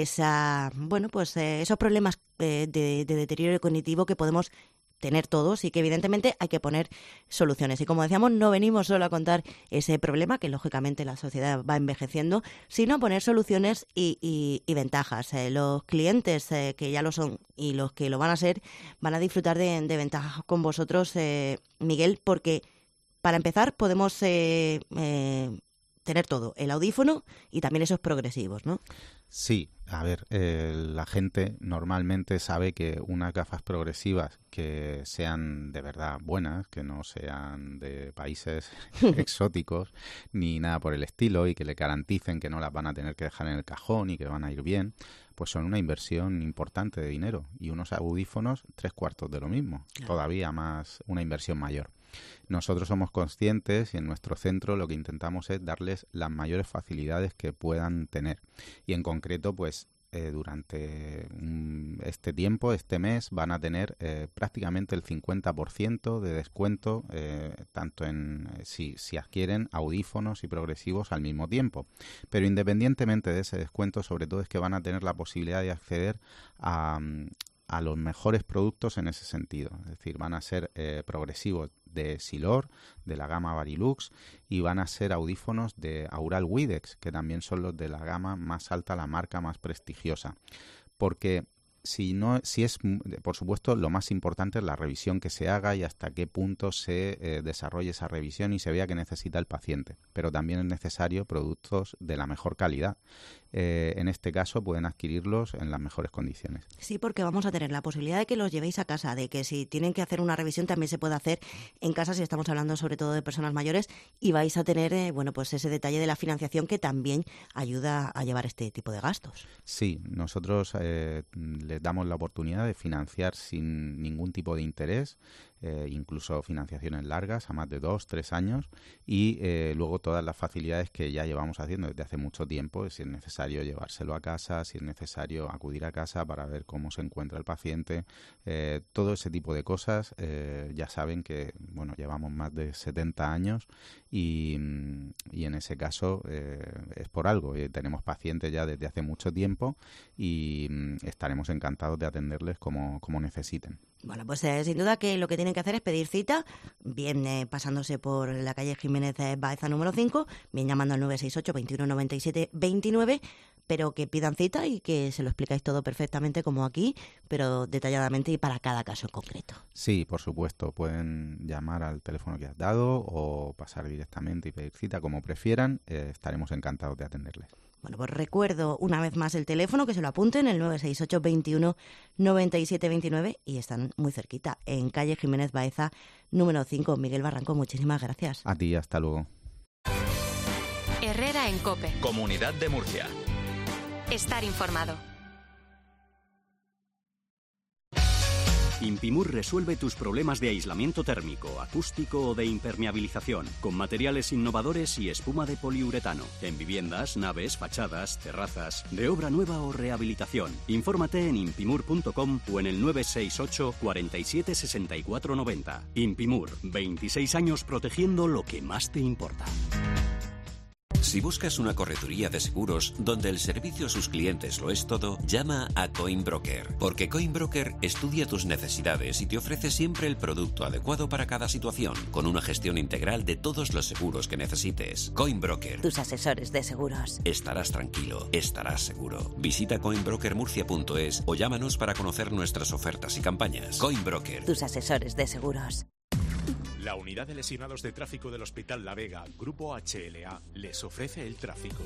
esa, bueno, pues eh, esos problemas eh, de, de deterioro cognitivo que podemos tener todos y que evidentemente hay que poner soluciones. Y como decíamos, no venimos solo a contar ese problema, que lógicamente la sociedad va envejeciendo, sino a poner soluciones y, y, y ventajas. Eh, los clientes eh, que ya lo son y los que lo van a ser van a disfrutar de, de ventajas con vosotros, eh, Miguel, porque para empezar podemos eh, eh, tener todo, el audífono y también esos progresivos, ¿no? Sí, a ver, eh, la gente normalmente sabe que unas gafas progresivas que sean de verdad buenas, que no sean de países exóticos ni nada por el estilo y que le garanticen que no las van a tener que dejar en el cajón y que van a ir bien, pues son una inversión importante de dinero y unos audífonos tres cuartos de lo mismo, claro. Todavía más, una inversión mayor. Nosotros somos conscientes y en nuestro centro lo que intentamos es darles las mayores facilidades que puedan tener. Y en concreto, pues eh, durante um, este tiempo, este mes, van a tener eh, prácticamente el cincuenta por ciento de descuento, eh, tanto en eh, si, si adquieren audífonos y progresivos al mismo tiempo. Pero independientemente de ese descuento, sobre todo es que van a tener la posibilidad de acceder a... Um, a los mejores productos en ese sentido. Es decir, van a ser eh, progresivos de Silor, de la gama Varilux, y van a ser audífonos de Aural Widex, que también son los de la gama más alta, la marca más prestigiosa. Porque si no, si es, por supuesto, lo más importante es la revisión que se haga y hasta qué punto se eh, desarrolle esa revisión y se vea que necesita el paciente. Pero también es necesario productos de la mejor calidad. Eh, en este caso pueden adquirirlos en las mejores condiciones. Sí, porque vamos a tener la posibilidad de que los llevéis a casa, de que si tienen que hacer una revisión también se puede hacer en casa, si estamos hablando sobre todo de personas mayores, y vais a tener eh, bueno, pues ese detalle de la financiación que también ayuda a llevar este tipo de gastos. Sí, nosotros eh, les damos la oportunidad de financiar sin ningún tipo de interés, eh, incluso financiaciones largas a más de dos, tres años, y eh, luego todas las facilidades que ya llevamos haciendo desde hace mucho tiempo, si es necesario llevárselo a casa, si es necesario acudir a casa para ver cómo se encuentra el paciente, eh, todo ese tipo de cosas. Eh, ya saben que bueno, llevamos más de setenta años y, y en ese caso eh, es por algo. Eh, tenemos pacientes ya desde hace mucho tiempo y mm, estaremos encantados de atenderles como, como necesiten. Bueno, pues eh, sin duda que lo que tienen que hacer es pedir cita, bien eh, pasándose por la calle Jiménez Baeza número cinco, bien llamando al nueve seis ocho, veintiuno noventa y siete, veintinueve, pero que pidan cita y que se lo explicáis todo perfectamente como aquí, pero detalladamente y para cada caso en concreto. Sí, por supuesto, pueden llamar al teléfono que has dado o pasar directamente y pedir cita, como prefieran, eh, estaremos encantados de atenderles. Bueno, pues recuerdo una vez más el teléfono, que se lo apunten, el nueve seis ocho, veintiuno noventa y siete, veintinueve, y están muy cerquita, en calle Jiménez Baeza, número cinco. Miguel Barranco, muchísimas gracias. A ti, hasta luego. Herrera en COPE. Comunidad de Murcia. Estar informado. Impimur resuelve tus problemas de aislamiento térmico, acústico o de impermeabilización, con materiales innovadores y espuma de poliuretano, en viviendas, naves, fachadas, terrazas, de obra nueva o rehabilitación. Infórmate en impimur punto com o en el nueve seis ocho, cuarenta y siete, sesenta y cuatro noventa. Impimur, veintiséis años protegiendo lo que más te importa. Si buscas una correduría de seguros donde el servicio a sus clientes lo es todo, llama a Coinbroker, porque Coinbroker estudia tus necesidades y te ofrece siempre el producto adecuado para cada situación, con una gestión integral de todos los seguros que necesites. Coinbroker. Tus asesores de seguros. Estarás tranquilo, estarás seguro. Visita coinbroker murcia punto es o llámanos para conocer nuestras ofertas y campañas. Coinbroker. Tus asesores de seguros. La unidad de lesionados de tráfico del Hospital La Vega, Grupo H L A, les ofrece el tráfico.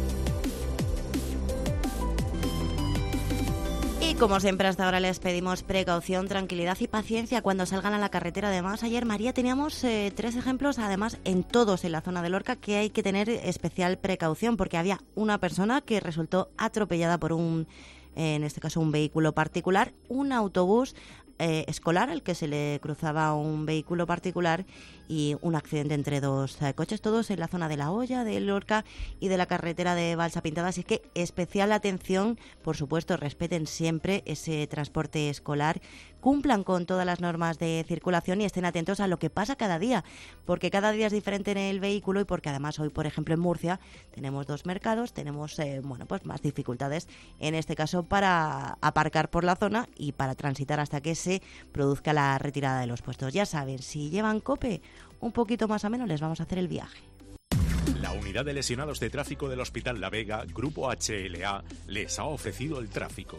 Y como siempre hasta ahora les pedimos precaución, tranquilidad y paciencia cuando salgan a la carretera. Además, ayer, María, teníamos eh, tres ejemplos, además en todos en la zona de Lorca, que hay que tener especial precaución porque había una persona que resultó atropellada por un, eh, en este caso un vehículo particular, un autobús Eh, escolar al que se le cruzaba un vehículo particular y un accidente entre dos eh, coches, todos en la zona de La Hoya, de Lorca y de la carretera de Balsa Pintada. Así que especial atención, por supuesto, respeten siempre ese transporte escolar, cumplan con todas las normas de circulación y estén atentos a lo que pasa cada día, porque cada día es diferente en el vehículo y porque además hoy, por ejemplo, en Murcia tenemos dos mercados, tenemos eh, bueno, pues más dificultades en este caso para aparcar por la zona y para transitar hasta que se produzca la retirada de los puestos. Ya saben, si llevan COPE, un poquito más o menos les vamos a hacer el viaje. La unidad de lesionados de tráfico del Hospital La Vega, Grupo H L A, les ha ofrecido el tráfico.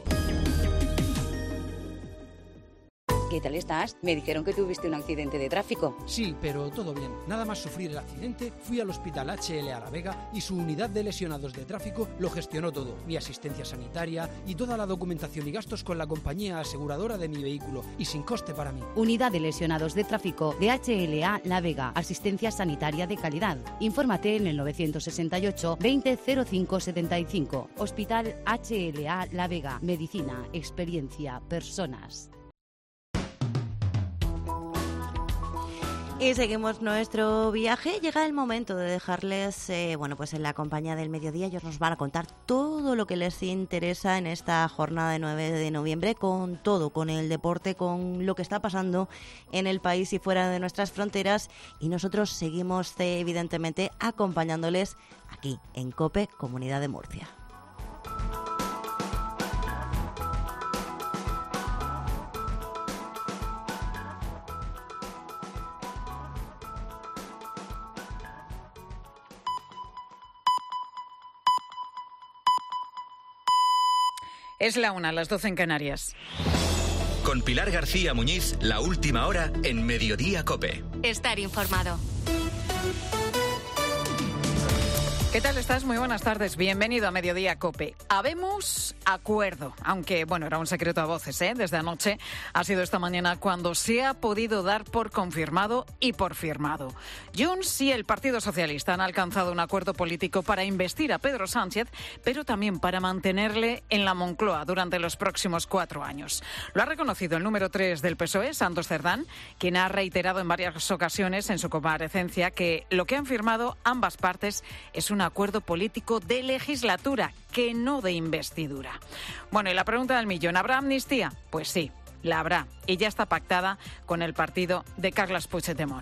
¿Qué tal estás? Me dijeron que tuviste un accidente de tráfico. Sí, pero todo bien. Nada más sufrir el accidente, fui al Hospital H L A La Vega y su unidad de lesionados de tráfico lo gestionó todo. Mi asistencia sanitaria y toda la documentación y gastos con la compañía aseguradora de mi vehículo y sin coste para mí. Unidad de lesionados de tráfico de H L A La Vega. Asistencia sanitaria de calidad. Infórmate en el nueve seis ocho, veinte, cero cinco setenta y cinco. Hospital H L A La Vega. Medicina, experiencia, personas. Y seguimos nuestro viaje. Llega el momento de dejarles, eh, bueno, pues en la compañía del mediodía. Ellos nos van a contar todo lo que les interesa en esta jornada de nueve de noviembre, con todo, con el deporte, con lo que está pasando en el país y fuera de nuestras fronteras. Y nosotros seguimos, eh, evidentemente, acompañándoles aquí en COPE, Comunidad de Murcia. Es la una, las doce en Canarias. Con Pilar García Muñiz, la última hora en Mediodía COPE. Estar informado. ¿Qué tal estás? Muy buenas tardes. Bienvenido a Mediodía COPE. Habemos acuerdo, aunque, bueno, era un secreto a voces, ¿eh? Desde anoche ha sido esta mañana cuando se ha podido dar por confirmado y por firmado. Junts y el Partido Socialista han alcanzado un acuerdo político para investir a Pedro Sánchez, pero también para mantenerle en la Moncloa durante los próximos cuatro años. Lo ha reconocido el número tres del P S O E, Santos Cerdán, quien ha reiterado en varias ocasiones en su comparecencia que lo que han firmado ambas partes es un un acuerdo político de legislatura, que no de investidura. Bueno, y la pregunta del millón, ¿habrá amnistía? Pues sí, la habrá, y ya está pactada con el partido de Carles Puigdemont.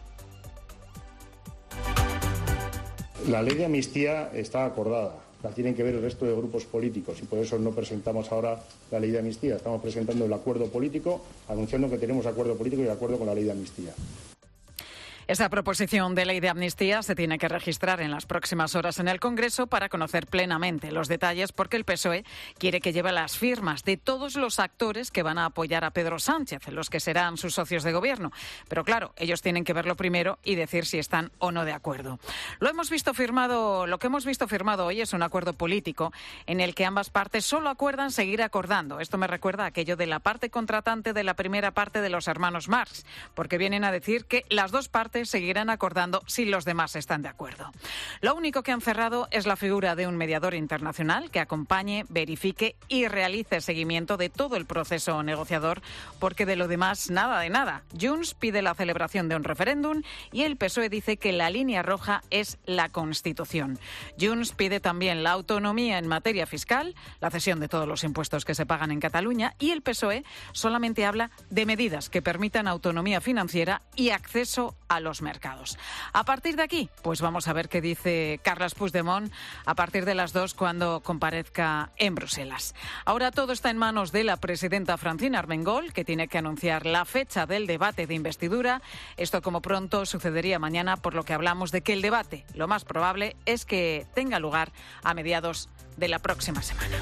La ley de amnistía está acordada, la tienen que ver el resto de grupos políticos y por eso no presentamos ahora la ley de amnistía. Estamos presentando el acuerdo político, anunciando que tenemos acuerdo político y acuerdo con la ley de amnistía. Esa proposición de ley de amnistía se tiene que registrar en las próximas horas en el Congreso para conocer plenamente los detalles, porque el P S O E quiere que lleve las firmas de todos los actores que van a apoyar a Pedro Sánchez, los que serán sus socios de gobierno. Pero claro, ellos tienen que verlo primero y decir si están o no de acuerdo. Lo hemos visto firmado, lo que hemos visto firmado hoy es un acuerdo político en el que ambas partes solo acuerdan seguir acordando. Esto me recuerda a aquello de la parte contratante de la primera parte de los hermanos Marx, porque vienen a decir que las dos partes seguirán acordando si los demás están de acuerdo. Lo único que han cerrado es la figura de un mediador internacional que acompañe, verifique y realice seguimiento de todo el proceso negociador, porque de lo demás nada de nada. Junts pide la celebración de un referéndum y el P S O E dice que la línea roja es la Constitución. Junts pide también la autonomía en materia fiscal, la cesión de todos los impuestos que se pagan en Cataluña, y el P S O E solamente habla de medidas que permitan autonomía financiera y acceso a los mercados. A partir de aquí, pues vamos a ver qué dice Carles Puigdemont a partir de las dos cuando comparezca en Bruselas. Ahora todo está en manos de la presidenta Francina Armengol, que tiene que anunciar la fecha del debate de investidura. Esto, como pronto, sucedería mañana, por lo que hablamos de que el debate, lo más probable, es que tenga lugar a mediados de la próxima semana.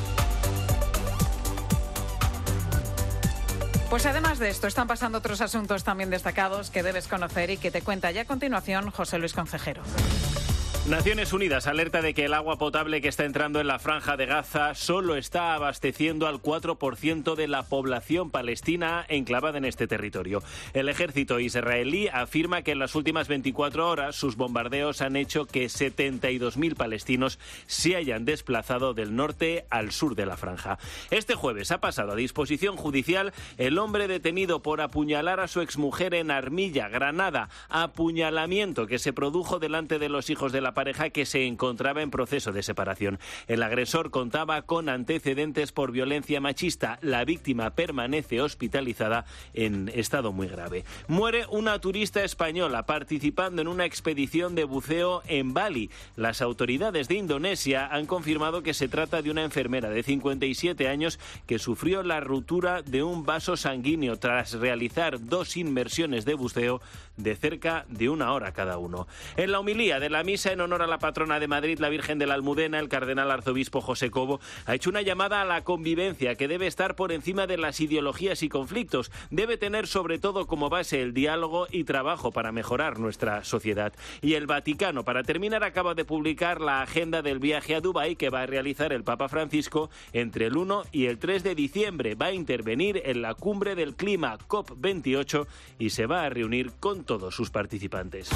Pues además de esto, están pasando otros asuntos también destacados que debes conocer y que te cuenta ya a continuación José Luis Concejero. Naciones Unidas alerta de que el agua potable que está entrando en la Franja de Gaza solo está abasteciendo al cuatro por ciento de la población palestina enclavada en este territorio. El ejército israelí afirma que en las últimas veinticuatro horas sus bombardeos han hecho que setenta y dos mil palestinos se hayan desplazado del norte al sur de la franja. Este jueves ha pasado a disposición judicial el hombre detenido por apuñalar a su exmujer en Armilla, Granada, apuñalamiento que se produjo delante de los hijos de la pareja que se encontraba en proceso de separación. El agresor contaba con antecedentes por violencia machista. La víctima permanece hospitalizada en estado muy grave. Muere una turista española participando en una expedición de buceo en Bali. Las autoridades de Indonesia han confirmado que se trata de una enfermera de cincuenta y siete años que sufrió la ruptura de un vaso sanguíneo tras realizar dos inmersiones de buceo de cerca de una hora cada uno. En la homilía de la misa en honor a la patrona de Madrid, la Virgen de la Almudena, el cardenal arzobispo José Cobo ha hecho una llamada a la convivencia que debe estar por encima de las ideologías y conflictos. Debe tener sobre todo como base el diálogo y trabajo para mejorar nuestra sociedad. Y el Vaticano, para terminar, acaba de publicar la agenda del viaje a Dubái que va a realizar el Papa Francisco entre el uno y el tres de diciembre. Va a intervenir en la cumbre del clima COP veintiocho y se va a reunir con todos sus participantes.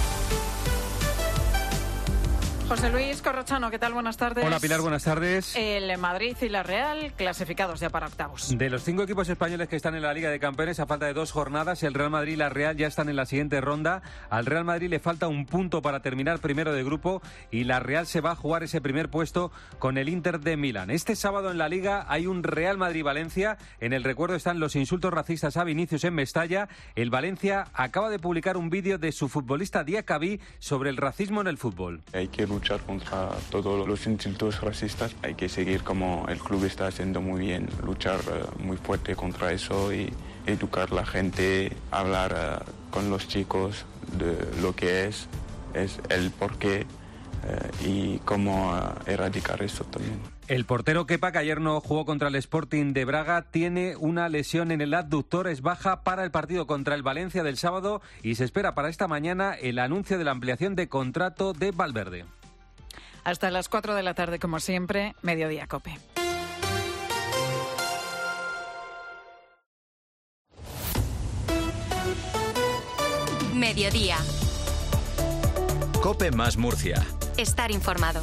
José Luis Corrochano, ¿qué tal? Buenas tardes. Hola Pilar, buenas tardes. El Madrid y la Real clasificados ya para octavos. De los cinco equipos españoles que están en la Liga de Campeones, a falta de dos jornadas, el Real Madrid y la Real ya están en la siguiente ronda. Al Real Madrid le falta un punto para terminar primero de grupo y la Real se va a jugar ese primer puesto con el Inter de Milán. Este sábado en la Liga hay un Real Madrid-Valencia. En el recuerdo están los insultos racistas a Vinicius en Mestalla. El Valencia acaba de publicar un vídeo de su futbolista Diacabí sobre el racismo en el fútbol. Hay que luchar contra todos los insultos racistas. Hay que seguir como el club está haciendo muy bien, luchar uh, muy fuerte contra eso y educar a la gente, hablar uh, con los chicos de lo que es, es el porqué eh, y cómo eh, erradicar eso también. El portero Kepa, que ayer no jugó contra el Sporting de Braga, tiene una lesión en el abductor, es baja para el partido contra el Valencia del sábado y se espera para esta mañana el anuncio de la ampliación de contrato de Valverde. Hasta las cuatro de la tarde, como siempre, Mediodía COPE. Mediodía. COPE más Murcia. Estar informado.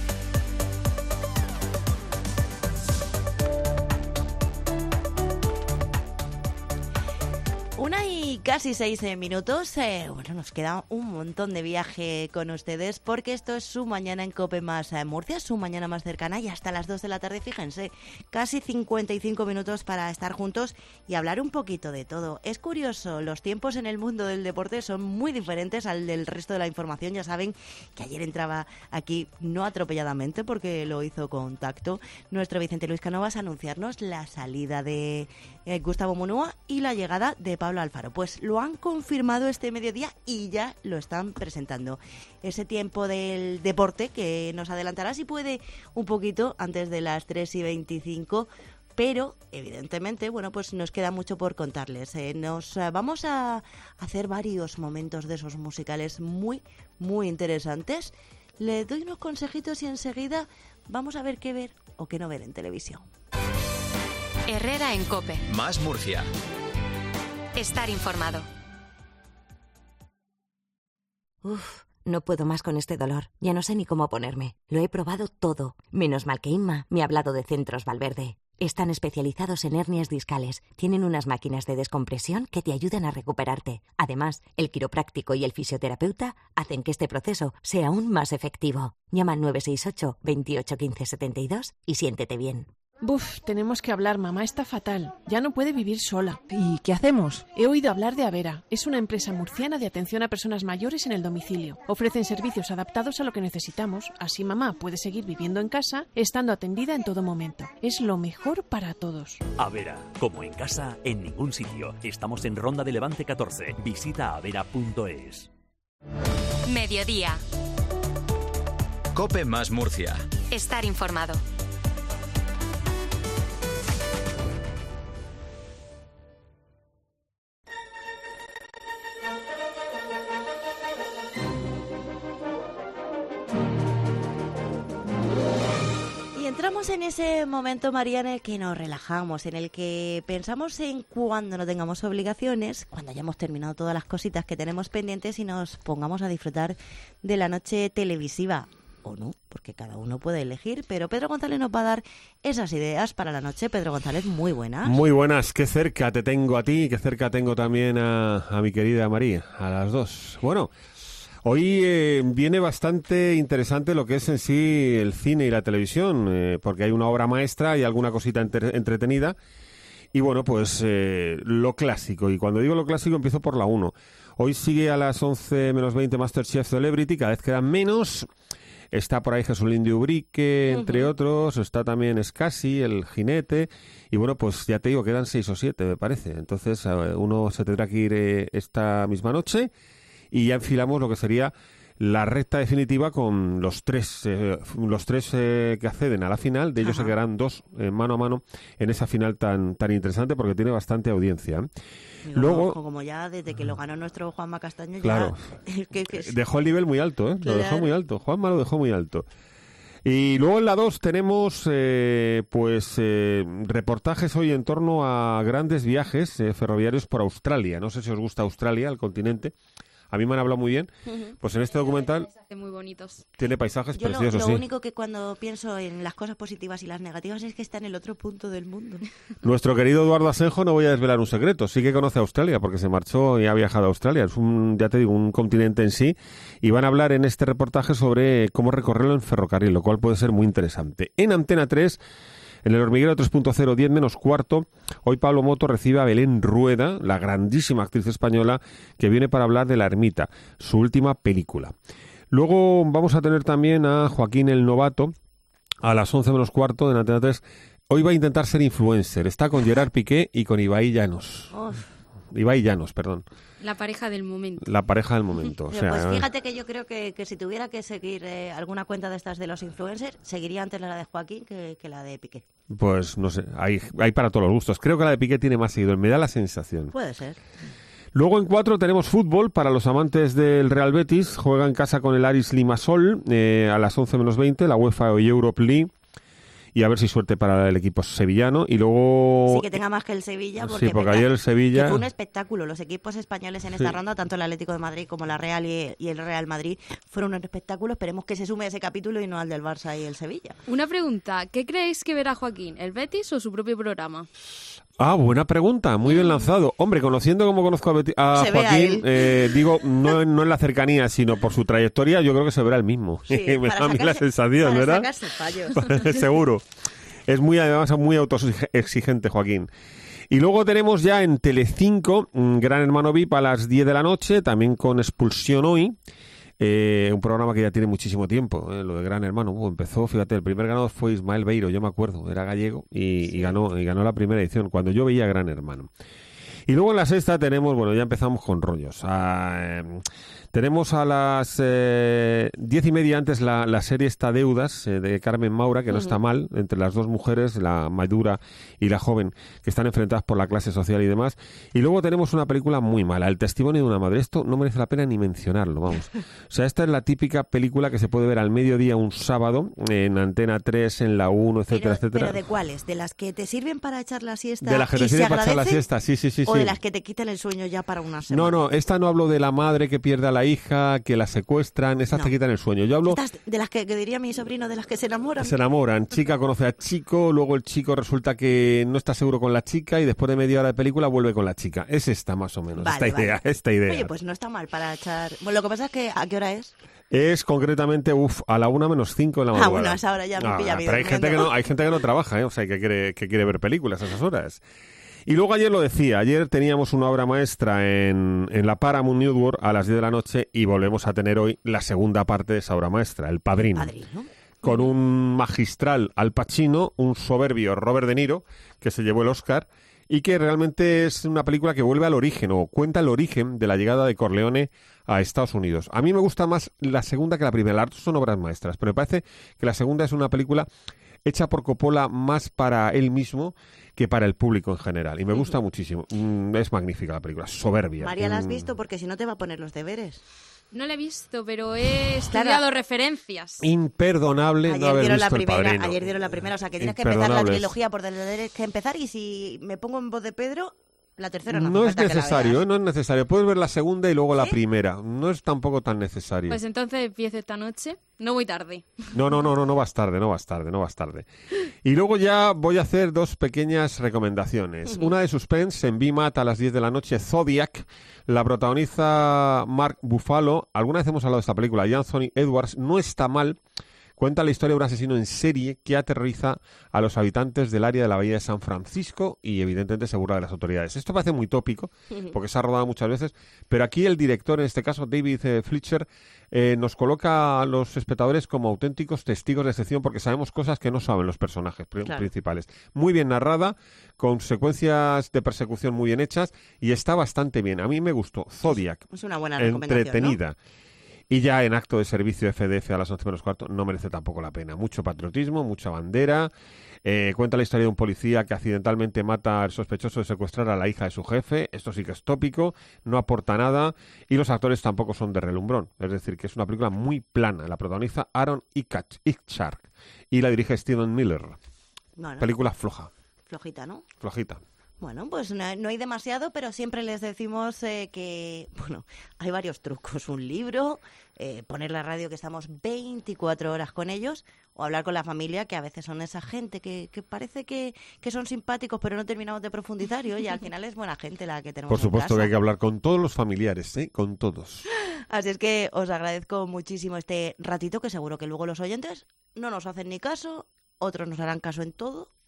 Una y casi seis minutos. Eh, bueno, nos queda un montón de viaje con ustedes porque esto es su mañana en COPE más eh, Murcia, su mañana más cercana y hasta las dos de la tarde, fíjense, casi cincuenta y cinco minutos para estar juntos y hablar un poquito de todo. Es curioso, los tiempos en el mundo del deporte son muy diferentes al del resto de la información. Ya saben que ayer entraba aquí, no atropelladamente porque lo hizo con tacto, nuestro Vicente Luis Cánovas a anunciarnos la salida de eh, Gustavo Munúa y la llegada de Pablo Alfaro. Pues lo han confirmado este mediodía y ya lo están presentando. Ese tiempo del deporte que nos adelantará, si puede, un poquito antes de las tres y veinticinco, pero evidentemente, bueno, pues nos queda mucho por contarles. Eh, nos uh, vamos a hacer varios momentos de esos musicales muy, muy interesantes. Le doy unos consejitos y enseguida vamos a ver qué ver o qué no ver en televisión. Herrera en COPE. Más Murcia. Estar informado. Uf, no puedo más con este dolor. Ya no sé ni cómo ponerme. Lo he probado todo. Menos mal que Inma me ha hablado de Centros Valverde. Están especializados en hernias discales. Tienen unas máquinas de descompresión que te ayudan a recuperarte. Además, el quiropráctico y el fisioterapeuta hacen que este proceso sea aún más efectivo. Llama al nueve seis ocho, veintiocho, quince, setenta y dos y siéntete bien. Buf, tenemos que hablar, mamá está fatal. Ya no puede vivir sola. ¿Y qué hacemos? He oído hablar de Avera. Es una empresa murciana de atención a personas mayores en el domicilio. Ofrecen servicios adaptados a lo que necesitamos. Así mamá puede seguir viviendo en casa, estando atendida en todo momento. Es lo mejor para todos. Avera, como en casa, en ningún sitio. Estamos en Ronda de Levante catorce. Visita avera punto es. Mediodía. COPE más Murcia. Estar informado. Entramos en ese momento, María, en el que nos relajamos, en el que pensamos en cuando no tengamos obligaciones, cuando hayamos terminado todas las cositas que tenemos pendientes y nos pongamos a disfrutar de la noche televisiva. O no, porque cada uno puede elegir, pero Pedro González nos va a dar esas ideas para la noche. Pedro González, muy buenas. Muy buenas, qué cerca te tengo a ti y qué cerca tengo también a, a mi querida María, a las dos. Bueno, hoy eh, viene bastante interesante lo que es en sí el cine y la televisión, eh, porque hay una obra maestra y alguna cosita entre- entretenida. Y bueno, pues eh, lo clásico. Y cuando digo lo clásico empiezo por la uno. Hoy sigue a las once menos veinte MasterChef Celebrity, cada vez quedan menos. Está por ahí Jesulín de Ubrique, entre uh-huh. otros. Está también Scassi, el jinete. Y bueno, pues ya te digo, quedan seis o siete, me parece. Entonces uno se tendrá que ir eh, esta misma noche. Y ya enfilamos lo que sería la recta definitiva con los tres eh, los tres eh, que acceden a la final. De ellos Ajá. se quedarán dos eh, mano a mano en esa final tan tan interesante porque tiene bastante audiencia. Digo, Luego, como ya desde que lo ganó nuestro Juanma Castaño, claro, ya... que, que es... dejó el nivel muy alto, ¿eh? Claro. Lo dejó muy alto. Juanma lo dejó muy alto. Y luego en la dos tenemos eh, pues eh, reportajes hoy en torno a grandes viajes eh, ferroviarios por Australia. No sé si os gusta Australia, el continente. A mí me han hablado muy bien. Uh-huh. Pues en este documental muy bonitos. Tiene paisajes Yo preciosos, lo, lo sí. Lo único que cuando pienso en las cosas positivas y las negativas es que está en el otro punto del mundo. Nuestro querido Eduardo Asenjo, no voy a desvelar un secreto, sí que conoce Australia porque se marchó y ha viajado a Australia. Es un, ya te digo, un continente en sí. Y van a hablar en este reportaje sobre cómo recorrerlo en ferrocarril, lo cual puede ser muy interesante. En Antena tres... En el hormiguero tres punto cero, diez menos cuarto, hoy Pablo Moto recibe a Belén Rueda, la grandísima actriz española, que viene para hablar de La Ermita, su última película. Luego vamos a tener también a Joaquín el Novato, a las once menos cuarto, en Antena tres. Hoy va a intentar ser influencer, está con Gerard Piqué y con Ibai Llanos. Oh. Ibai Llanos, perdón. La pareja del momento. La pareja del momento. O sea, pues fíjate que yo creo que, que si tuviera que seguir eh, alguna cuenta de estas de los influencers, seguiría antes la de Joaquín que, que la de Piqué. Pues no sé, hay, hay para todos los gustos. Creo que la de Piqué tiene más seguidores, me da la sensación. Puede ser. Luego en cuatro tenemos fútbol para los amantes del Real Betis. Juega en casa con el Aris Limassol eh, a las once menos veinte, la UEFA Europe League. Y a ver si suerte para el equipo sevillano. Y luego... Sí, que tenga más que el Sevilla. Porque, sí, porque ayer el Sevilla... Que fue un espectáculo. Los equipos españoles en esta sí. ronda, tanto el Atlético de Madrid como la Real y, y el Real Madrid, fueron un espectáculo. Esperemos que se sume a ese capítulo y no al del Barça y el Sevilla. Una pregunta. ¿Qué creéis que verá Joaquín? ¿El Betis o su propio programa? Ah, buena pregunta, muy bien lanzado. Hombre, conociendo como conozco a, Beti- a Joaquín, eh, digo, no, no en la cercanía, sino por su trayectoria, yo creo que se verá el mismo. Sí, Me da a mí sacarse, la sensación, para ¿verdad? sacarse fallos. Seguro. Es muy, además, muy autoexigente, Joaquín. Y luego tenemos ya en Telecinco, Gran Hermano V I P a las diez de la noche, también con Expulsión Hoy. Eh, un programa que ya tiene muchísimo tiempo, eh, lo de Gran Hermano. Uh, empezó, fíjate, el primer ganador fue Ismael Beiro, yo me acuerdo, era gallego y, sí. y, ganó, y ganó la primera edición, cuando yo veía Gran Hermano. Y luego en la sexta tenemos, bueno, ya empezamos con rollos. Ah, eh, tenemos a las eh, diez y media antes la, la serie esta Deudas eh, de Carmen Maura, que no uh-huh. está mal, entre las dos mujeres, la madura y la joven, que están enfrentadas por la clase social y demás. Y luego tenemos una película muy mala, El testimonio de una madre. Esto no merece la pena ni mencionarlo, vamos. O sea, esta es la típica película que se puede ver al mediodía un sábado, en Antena tres, en la uno, etcétera, pero, etcétera. ¿Pero de cuáles? ¿De las que te sirven para echar la siesta De las que te sirven para echar la siesta, sí, sí, sí. ¿O sí. de las que te quitan el sueño ya para una semana? No, no, esta no hablo de la madre que pierde a la hija, que la secuestran, esas no. te quitan el sueño. Yo hablo... Estas de las que, que diría mi sobrino, de las que se enamoran. Se enamoran, chica conoce a chico, luego el chico resulta que no está seguro con la chica y después de media hora de película vuelve con la chica. Es esta más o menos, vale, esta vale. idea, esta idea. Oye, pues no está mal para echar... Bueno, lo que pasa es que, ¿a qué hora es? Es concretamente, uff, a la una menos cinco de la madrugada. Ah, bueno, a esa hora ya me ah, pilla bien. Pero hay gente, que no, hay gente que no trabaja, ¿eh? O sea, que quiere, que quiere ver películas a esas horas. Y luego ayer lo decía, ayer teníamos una obra maestra en, en la Paramount Network a las diez de la noche y volvemos a tener hoy la segunda parte de esa obra maestra, El Padrino. Padrino. Con un magistral Al Pacino, un soberbio Robert De Niro, que se llevó el Oscar, y que realmente es una película que vuelve al origen, o cuenta el origen de la llegada de Corleone a Estados Unidos. A mí me gusta más la segunda que la primera, las dos son obras maestras, pero me parece que la segunda es una película hecha por Coppola más para él mismo que para el público en general. Y me gusta uh-huh. muchísimo. Mm, es magnífica la película, soberbia. María, ¿la has mm. visto? Porque si no te va a poner los deberes. No la he visto, pero he estudiado claro. referencias. Imperdonable ayer no haber dieron visto la primera, El Padrino. Ayer dieron la primera, o sea que tienes que empezar la trilogía por donde tienes que empezar y si me pongo en voz de Pedro... La tercera no, no hace es falta necesario, que la ¿eh? No es necesario. Puedes ver la segunda y luego ¿Sí? la primera. No es tampoco tan necesario. Pues entonces empiezo esta noche. No voy tarde. No, no, no, no, no vas tarde, no vas tarde, no vas tarde. Y luego ya voy a hacer dos pequeñas recomendaciones. Uh-huh. Una de suspense en V M A T a las diez de la noche, Zodiac. La protagoniza Mark Ruffalo. Alguna vez hemos hablado de esta película. Y Anthony Edwards. No está mal. Cuenta la historia de un asesino en serie que aterroriza a los habitantes del área de la Bahía de San Francisco y evidentemente se burla de las autoridades. Esto parece muy tópico porque se ha rodado muchas veces, pero aquí el director, en este caso David eh, Fletcher, eh, nos coloca a los espectadores como auténticos testigos de excepción porque sabemos cosas que no saben los personajes pr- claro. principales. Muy bien narrada, con secuencias de persecución muy bien hechas y está bastante bien. A mí me gustó. Zodiac. Es una buena recomendación, entretenida. ¿no? Y ya en acto de servicio F D F a las once menos cuarto no merece tampoco la pena. Mucho patriotismo, mucha bandera. Eh, cuenta la historia de un policía que accidentalmente mata al sospechoso de secuestrar a la hija de su jefe. Esto sí que es tópico, no aporta nada. Y los actores tampoco son de relumbrón. Es decir, que es una película muy plana. La protagoniza Aaron Eckhart y la dirige Steven Miller. Bueno, película floja. Flojita, ¿no? Flojita. Bueno, pues no, no hay demasiado, pero siempre les decimos eh, que, bueno, hay varios trucos. Un libro, eh, poner la radio que estamos veinticuatro horas con ellos, o hablar con la familia, que a veces son esa gente que, que parece que, que son simpáticos, pero no terminamos de profundizar, y oye, al final es buena gente la que tenemos Por supuesto en casa. Que hay que hablar con todos los familiares, ¿eh? Con todos. Así es que os agradezco muchísimo este ratito, que seguro que luego los oyentes no nos hacen ni caso, otros nos harán caso en todo,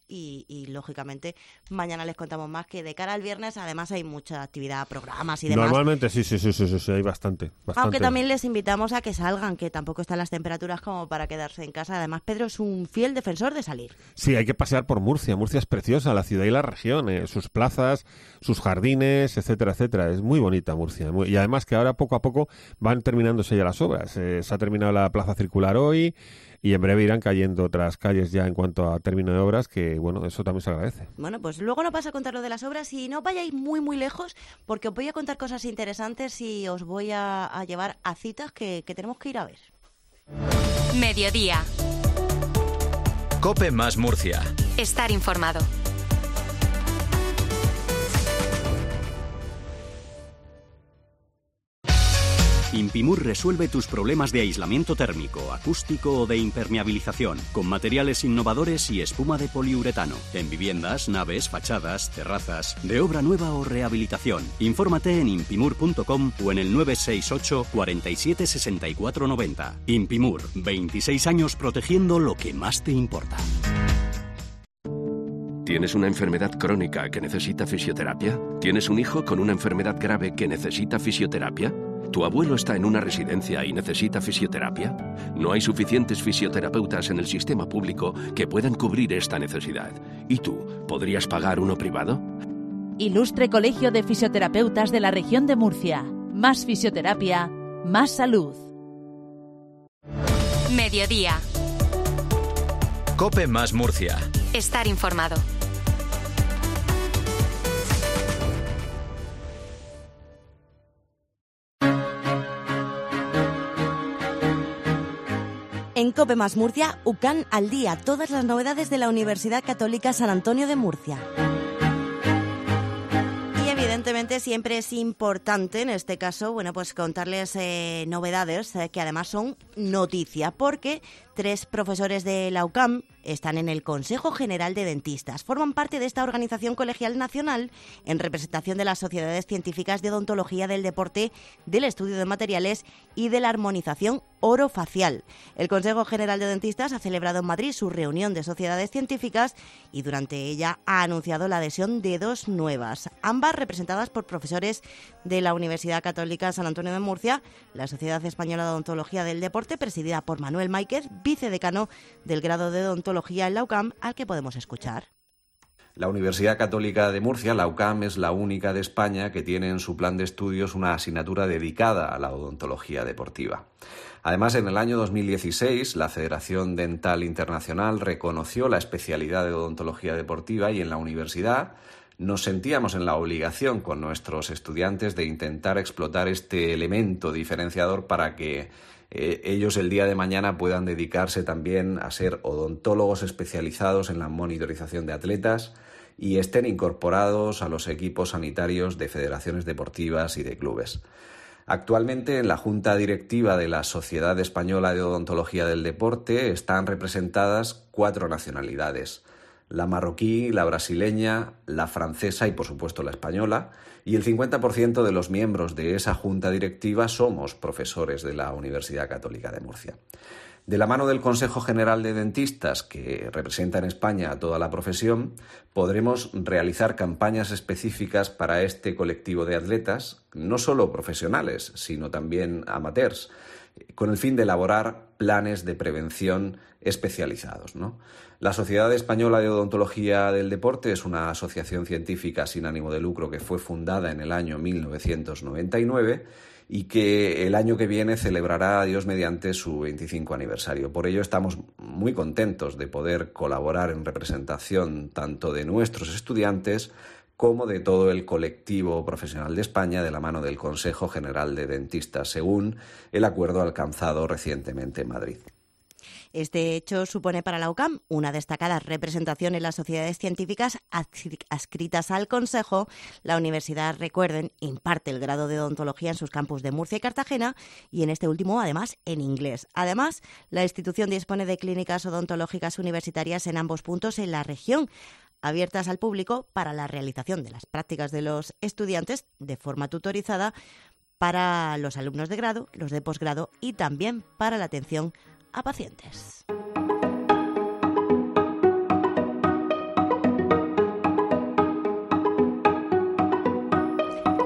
y, y lógicamente mañana les contamos más, que de cara al viernes además hay mucha actividad, programas y demás. Normalmente sí, sí, sí, sí, sí, sí, hay bastante, bastante. Aunque también les invitamos a que salgan, que tampoco están las temperaturas como para quedarse en casa. Además, Pedro es un fiel defensor de salir. Sí, hay que pasear por Murcia. Murcia es preciosa, la ciudad y la región, eh, sus plazas, sus jardines, etcétera, etcétera. Es muy bonita Murcia. Muy... Y además que ahora poco a poco van terminándose ya las obras. Eh, se ha terminado la plaza circular hoy y en breve irán cayendo otras calles ya en cuanto a término de obras, que bueno, eso también se agradece. Bueno, pues luego nos vas a contar lo de las obras y no vayáis muy muy lejos, porque os voy a contar cosas interesantes y os voy a, a llevar a citas que, que tenemos que ir a ver. Mediodía. COPE más Murcia. Estar informado. Impimur resuelve tus problemas de aislamiento térmico, acústico o de impermeabilización con materiales innovadores y espuma de poliuretano en viviendas, naves, fachadas, terrazas, de obra nueva o rehabilitación. Infórmate en impimur punto com o en el nueve seis ocho, cuarenta y siete, sesenta y cuatro noventa. Impimur, veintiséis años protegiendo lo que más te importa. ¿Tienes una enfermedad crónica que necesita fisioterapia? ¿Tienes un hijo con una enfermedad grave que necesita fisioterapia? ¿Tu abuelo está en una residencia y necesita fisioterapia? No hay suficientes fisioterapeutas en el sistema público que puedan cubrir esta necesidad. ¿Y tú, podrías pagar uno privado? Ilustre Colegio de Fisioterapeutas de la Región de Murcia. Más fisioterapia, más salud. Mediodía. COPE más Murcia. Estar informado. En COPE más Murcia, U C A N al día, todas las novedades de la Universidad Católica San Antonio de Murcia. Y evidentemente siempre es importante, en este caso, bueno, pues contarles eh, novedades eh, que además son noticia, porque tres profesores de la U C A M están en el Consejo General de Dentistas. Forman parte de esta organización colegial nacional en representación de las sociedades científicas de odontología del deporte, del estudio de materiales y de la armonización orofacial. El Consejo General de Dentistas ha celebrado en Madrid su reunión de sociedades científicas y durante ella ha anunciado la adhesión de dos nuevas, ambas representadas por profesores de la Universidad Católica San Antonio de Murcia, la Sociedad Española de Odontología del Deporte, presidida por Manuel Máiquez, vicedecano del grado de odontología en la U C A M, al que podemos escuchar. La Universidad Católica de Murcia, la U C A M, es la única de España que tiene en su plan de estudios una asignatura dedicada a la odontología deportiva. Además, en el año dos mil dieciséis, la Federación Dental Internacional reconoció la especialidad de odontología deportiva y en la universidad nos sentíamos en la obligación con nuestros estudiantes de intentar explotar este elemento diferenciador para que eh, ellos el día de mañana puedan dedicarse también a ser odontólogos especializados en la monitorización de atletas y estén incorporados a los equipos sanitarios de federaciones deportivas y de clubes. Actualmente en la Junta Directiva de la Sociedad Española de Odontología del Deporte están representadas cuatro nacionalidades: la marroquí, la brasileña, la francesa y por supuesto la española, y el cincuenta por ciento de los miembros de esa junta directiva somos profesores de la Universidad Católica de Murcia. De la mano del Consejo General de Dentistas, que representa en España a toda la profesión, podremos realizar campañas específicas para este colectivo de atletas, no solo profesionales, sino también amateurs, con el fin de elaborar planes de prevención especializados, ¿no? La Sociedad Española de Odontología del Deporte es una asociación científica sin ánimo de lucro que fue fundada en el año mil novecientos noventa y nueve y que el año que viene celebrará, Dios mediante, su veinticinco aniversario. Por ello estamos muy contentos de poder colaborar en representación tanto de nuestros estudiantes como de todo el colectivo profesional de España de la mano del Consejo General de Dentistas, según el acuerdo alcanzado recientemente en Madrid. Este hecho supone para la U C A M una destacada representación en las sociedades científicas adscritas al Consejo. La universidad, recuerden, imparte el grado de odontología en sus campus de Murcia y Cartagena y en este último, además, en inglés. Además, la institución dispone de clínicas odontológicas universitarias en ambos puntos en la región, abiertas al público para la realización de las prácticas de los estudiantes de forma tutorizada para los alumnos de grado, los de posgrado y también para la atención a pacientes.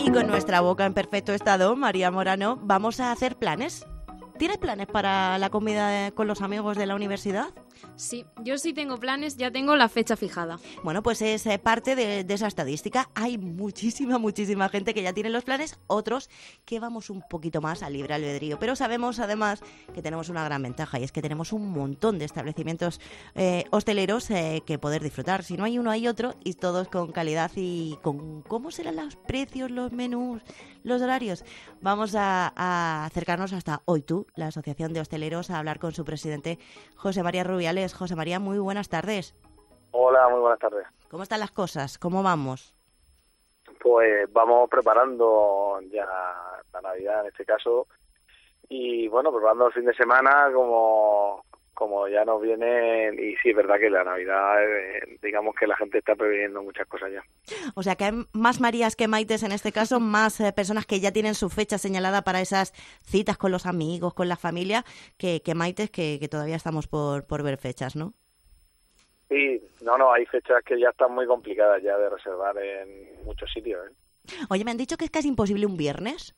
Y con nuestra boca en perfecto estado, María Morano, vamos a hacer planes. ¿Tienes planes para la comida de, con los amigos de la universidad? Sí, yo sí tengo planes, ya tengo la fecha fijada. Bueno, pues es eh, parte de, de esa estadística. Hay muchísima, muchísima gente que ya tiene los planes, otros que vamos un poquito más al libre albedrío. Pero sabemos además que tenemos una gran ventaja y es que tenemos un montón de establecimientos eh, hosteleros eh, que poder disfrutar. Si no hay uno, hay otro y todos con calidad y con cómo serán los precios, los menús, los horarios. Vamos a, a acercarnos hasta Hoy Tú, la Asociación de Hosteleros, a hablar con su presidente, José María Rubiales. José María, muy buenas tardes. Hola, muy buenas tardes. ¿Cómo están las cosas? ¿Cómo vamos? Pues vamos preparando ya la Navidad en este caso y bueno, preparando el fin de semana como como ya nos viene, y sí, es verdad que la Navidad, eh, digamos que la gente está previniendo muchas cosas ya. O sea que hay más Marías que Maites en este caso, más eh, personas que ya tienen su fecha señalada para esas citas con los amigos, con la familia, que, que Maites que, que todavía estamos por, por ver fechas, ¿no? Sí, no, no, hay fechas que ya están muy complicadas ya de reservar en muchos sitios, ¿eh? Oye, me han dicho que es casi imposible un viernes.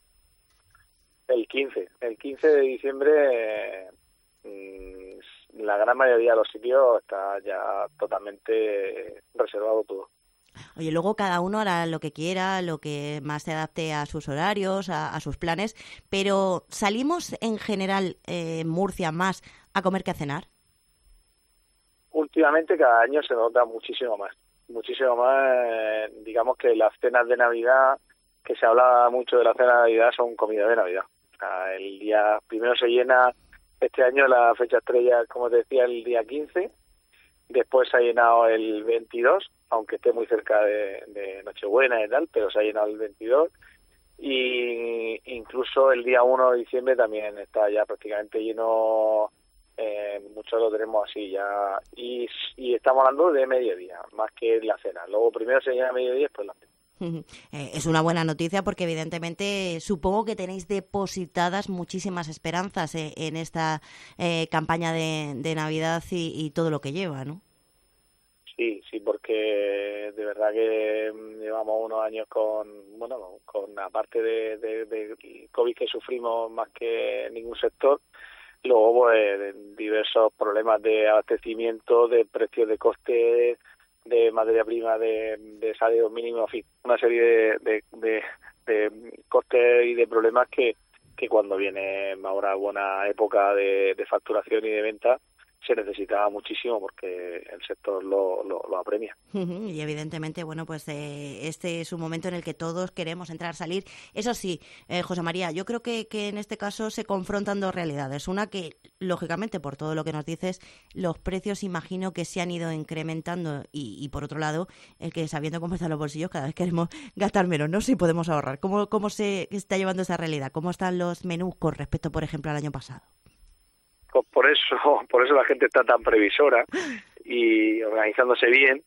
El quince, el quince de diciembre... Eh, la gran mayoría de los sitios está ya totalmente reservado todo. Oye, luego cada uno hará lo que quiera, lo que más se adapte a sus horarios, a, a sus planes, pero ¿salimos en general en eh, Murcia más a comer que a cenar? Últimamente cada año se nota muchísimo más, muchísimo más, eh, digamos que las cenas de Navidad, que se habla mucho de la cena de Navidad, son comida de Navidad. O sea, el día primero se llena. Este año la fecha estrella, como te decía, el día quince, después se ha llenado el veintidós, aunque esté muy cerca de, de Nochebuena y tal, pero se ha llenado el veintidós, y incluso el día uno de diciembre también está ya prácticamente lleno, eh, muchos lo tenemos así ya, y, y estamos hablando de mediodía, más que la cena. Luego primero se llena mediodía y después la cena. Es una buena noticia porque evidentemente supongo que tenéis depositadas muchísimas esperanzas en esta eh, campaña de, de Navidad y, y todo lo que lleva, ¿no? Sí, sí, porque de verdad que llevamos unos años con, bueno, con aparte de, de, de COVID que sufrimos más que ningún sector, luego pues diversos problemas de abastecimiento, de precios de coste, de materia prima, de, de salarios mínimos, en fin, una serie de, de, de, de costes y de problemas que, que cuando viene ahora buena época de, de facturación y de venta se necesitaba muchísimo porque el sector lo, lo, lo apremia. Y evidentemente, bueno, pues eh, este es un momento en el que todos queremos entrar, salir. Eso sí, eh, José María, yo creo que, que en este caso se confrontan dos realidades. Una que, lógicamente, por todo lo que nos dices, los precios imagino que se han ido incrementando y, y por otro lado, el que sabiendo cómo están los bolsillos, cada vez queremos gastar menos, ¿no? Si podemos ahorrar. ¿Cómo, cómo se está llevando esa realidad? ¿Cómo están los menús con respecto, por ejemplo, al año pasado? Pues por eso, por eso la gente está tan previsora y organizándose bien,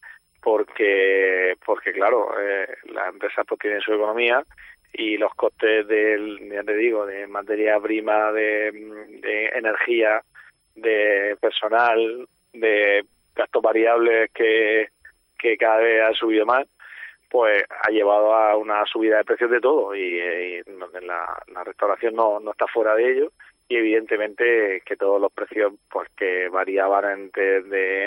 porque, porque claro, eh, las empresas pues tienen su economía y los costes del, ya te digo, de materia prima, de, de energía, de personal, de gastos variables que, que cada vez han subido más, pues ha llevado a una subida de precios de todo y, y la, la restauración no, no está fuera de ello. Y evidentemente que todos los precios pues que variaban entre de,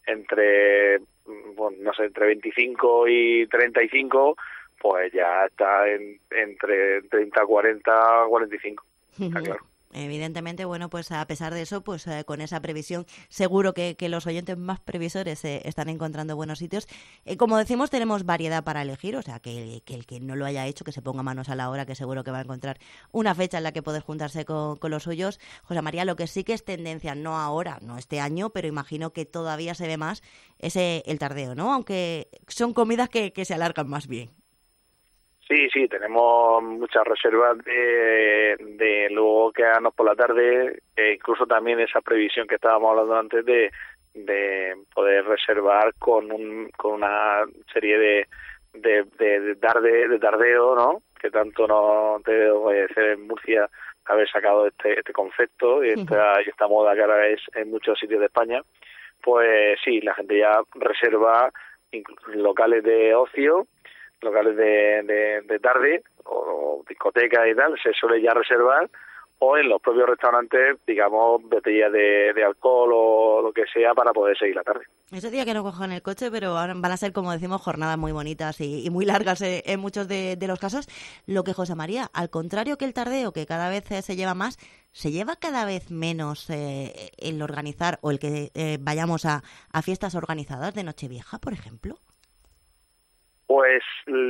entre bueno, no sé, entre veinticinco y treinta y cinco, pues ya está en, entre treinta, cuarenta, cuarenta y cinco, está claro. Evidentemente, bueno, pues a pesar de eso, pues eh, con esa previsión, seguro que, que los oyentes más previsores eh, están encontrando buenos sitios. Eh, como decimos, tenemos variedad para elegir, o sea, que, que el que no lo haya hecho, que se ponga manos a la obra, que seguro que va a encontrar una fecha en la que poder juntarse con, con los suyos. José María, lo que sí que es tendencia, no ahora, no este año, pero imagino que todavía se ve más, es eh, el tardeo, ¿no? Aunque son comidas que, que se alargan más bien. Sí, sí, tenemos muchas reservas de, de luego quedarnos por la tarde, e incluso también esa previsión que estábamos hablando antes de, de poder reservar con un con una serie de de, de, de, tarde, de tardeo, ¿no? Que tanto nos debe obedecer en Murcia haber sacado este este concepto y esta, y esta moda que ahora es en muchos sitios de España. Pues sí, la gente ya reserva locales de ocio, locales de, de, de tarde o, o discotecas y tal, se suele ya reservar, o en los propios restaurantes, digamos, botellas de, de alcohol o lo que sea para poder seguir la tarde. Ese día que no cojan el coche, pero van a ser, como decimos, jornadas muy bonitas y, y muy largas eh, en muchos de, de los casos. Lo que José María, al contrario que el tardeo, que cada vez eh, se lleva más, ¿se lleva cada vez menos eh, el organizar o el que eh, vayamos a, a fiestas organizadas de Nochevieja, por ejemplo? Pues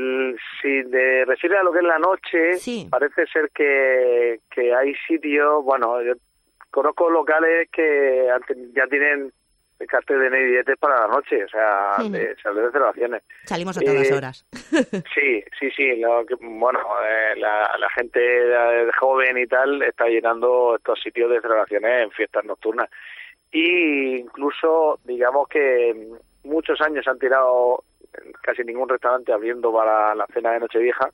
si te refieres a lo que es la noche, sí. Parece ser que, que hay sitios, bueno, yo conozco locales que ya tienen el cartel de billetes para la noche, o sea, uh-huh. de, de celebraciones. Salimos a todas eh, horas. sí, sí, sí, lo que, bueno, eh, la, la gente joven y tal está llenando estos sitios de celebraciones en fiestas nocturnas. Y incluso, digamos que muchos años han tirado casi ningún restaurante abriendo para la cena de Nochevieja,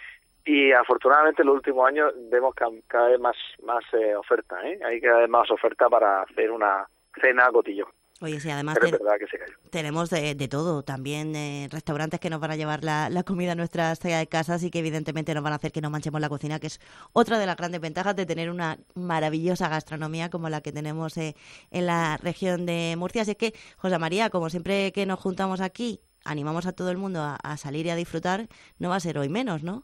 y afortunadamente en los últimos años vemos cada vez más más eh, oferta, ¿eh? Hay cada vez más oferta para hacer una cena a cotillón. Oye, sí, además Pero es ten- verdad que se cayó. tenemos de, de todo, también eh, restaurantes que nos van a llevar la, la comida a nuestras eh, casas y que evidentemente nos van a hacer que no manchemos la cocina, que es otra de las grandes ventajas de tener una maravillosa gastronomía como la que tenemos eh, en la región de Murcia. Así que, José María, como siempre que nos juntamos aquí, animamos a todo el mundo a, a salir y a disfrutar, no va a ser hoy menos, ¿no?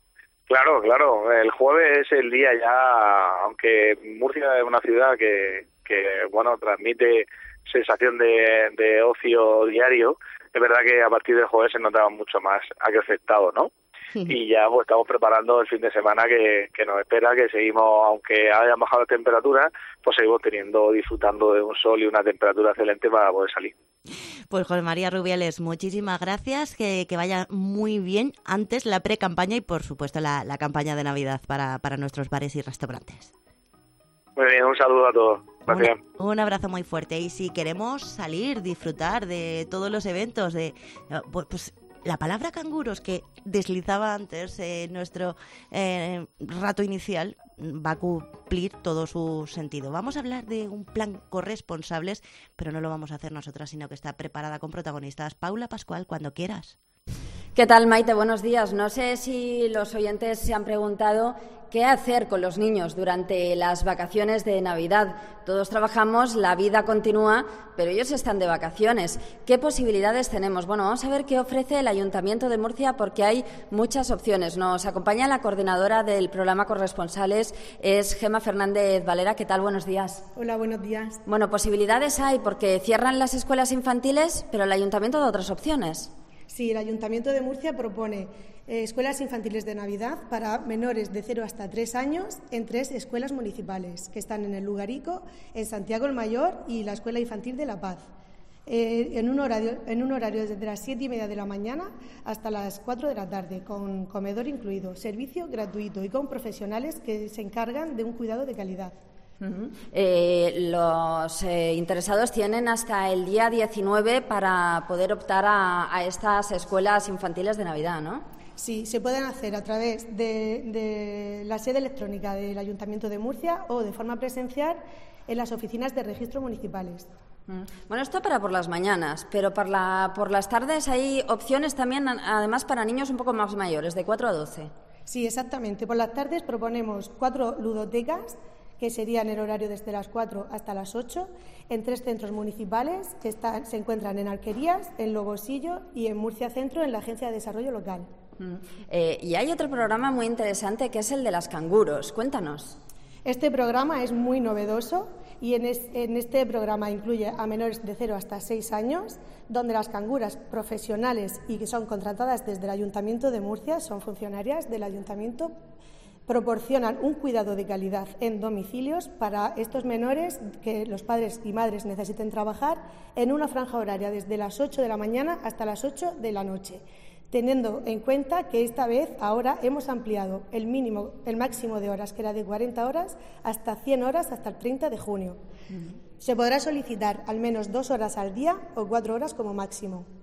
Claro, claro, el jueves es el día ya, aunque Murcia es una ciudad que, que bueno, transmite sensación de, de ocio diario, es verdad que a partir del jueves se notaba mucho más acrecentado, ¿no? Y ya pues estamos preparando el fin de semana que, que nos espera, que seguimos, aunque hayan bajado las temperaturas, pues seguimos teniendo, disfrutando de un sol y una temperatura excelente para poder salir. Pues José María Rubiales, muchísimas gracias, que, que vaya muy bien antes la pre-campaña y por supuesto la, la campaña de Navidad para, para nuestros bares y restaurantes. Muy bien, un saludo a todos. Gracias. Un, un abrazo muy fuerte. Y si queremos salir, disfrutar de todos los eventos, de pues la palabra canguros que deslizaba antes eh, nuestro eh, rato inicial va a cumplir todo su sentido. Vamos a hablar de un plan corresponsables, pero no lo vamos a hacer nosotras, sino que está preparada con protagonistas. Paula Pascual, cuando quieras. ¿Qué tal, Maite? Buenos días. No sé si los oyentes se han preguntado qué hacer con los niños durante las vacaciones de Navidad. Todos trabajamos, la vida continúa, pero ellos están de vacaciones. ¿Qué posibilidades tenemos? Bueno, vamos a ver qué ofrece el Ayuntamiento de Murcia, porque hay muchas opciones. Nos acompaña la coordinadora del programa Corresponsales, es Gemma Fernández Valera. ¿Qué tal? Buenos días. Hola, buenos días. Bueno, posibilidades hay porque cierran las escuelas infantiles, pero el Ayuntamiento da otras opciones. Sí, el Ayuntamiento de Murcia propone eh, escuelas infantiles de Navidad para menores de cero hasta tres años en tres escuelas municipales que están en el Lugarico, en Santiago el Mayor y la Escuela Infantil de La Paz. Eh, en, un horario, en un horario desde las siete y media de la mañana hasta las cuatro de la tarde, con comedor incluido, servicio gratuito y con profesionales que se encargan de un cuidado de calidad. Uh-huh. Eh, los eh, interesados tienen hasta el día diecinueve para poder optar a, a estas escuelas infantiles de Navidad, ¿no? Sí, se pueden hacer a través de, de la sede electrónica del Ayuntamiento de Murcia o de forma presencial en las oficinas de registro municipales. Uh-huh. Bueno, esto para por las mañanas, pero por, la, por las tardes hay opciones también, además para niños un poco más mayores, de cuatro a doce. Sí, exactamente. Por las tardes proponemos cuatro ludotecas, que serían el horario desde las cuatro hasta las ocho, en tres centros municipales que están, se encuentran en Alquerías, en Logosillo y en Murcia Centro, en la Agencia de Desarrollo Local. Mm. Eh, y hay otro programa muy interesante que es el de las canguros. Cuéntanos. Este programa es muy novedoso y en, es, en este programa incluye a menores de cero hasta seis años, donde las canguras profesionales y que son contratadas desde el Ayuntamiento de Murcia, son funcionarias del Ayuntamiento, proporcionan un cuidado de calidad en domicilios para estos menores que los padres y madres necesiten trabajar en una franja horaria desde las ocho de la mañana hasta las ocho de la noche, teniendo en cuenta que esta vez ahora hemos ampliado el mínimo, el máximo de horas, que era de cuarenta horas, hasta cien horas hasta el treinta de junio. Uh-huh. Se podrá solicitar al menos dos horas al día o cuatro horas como máximo.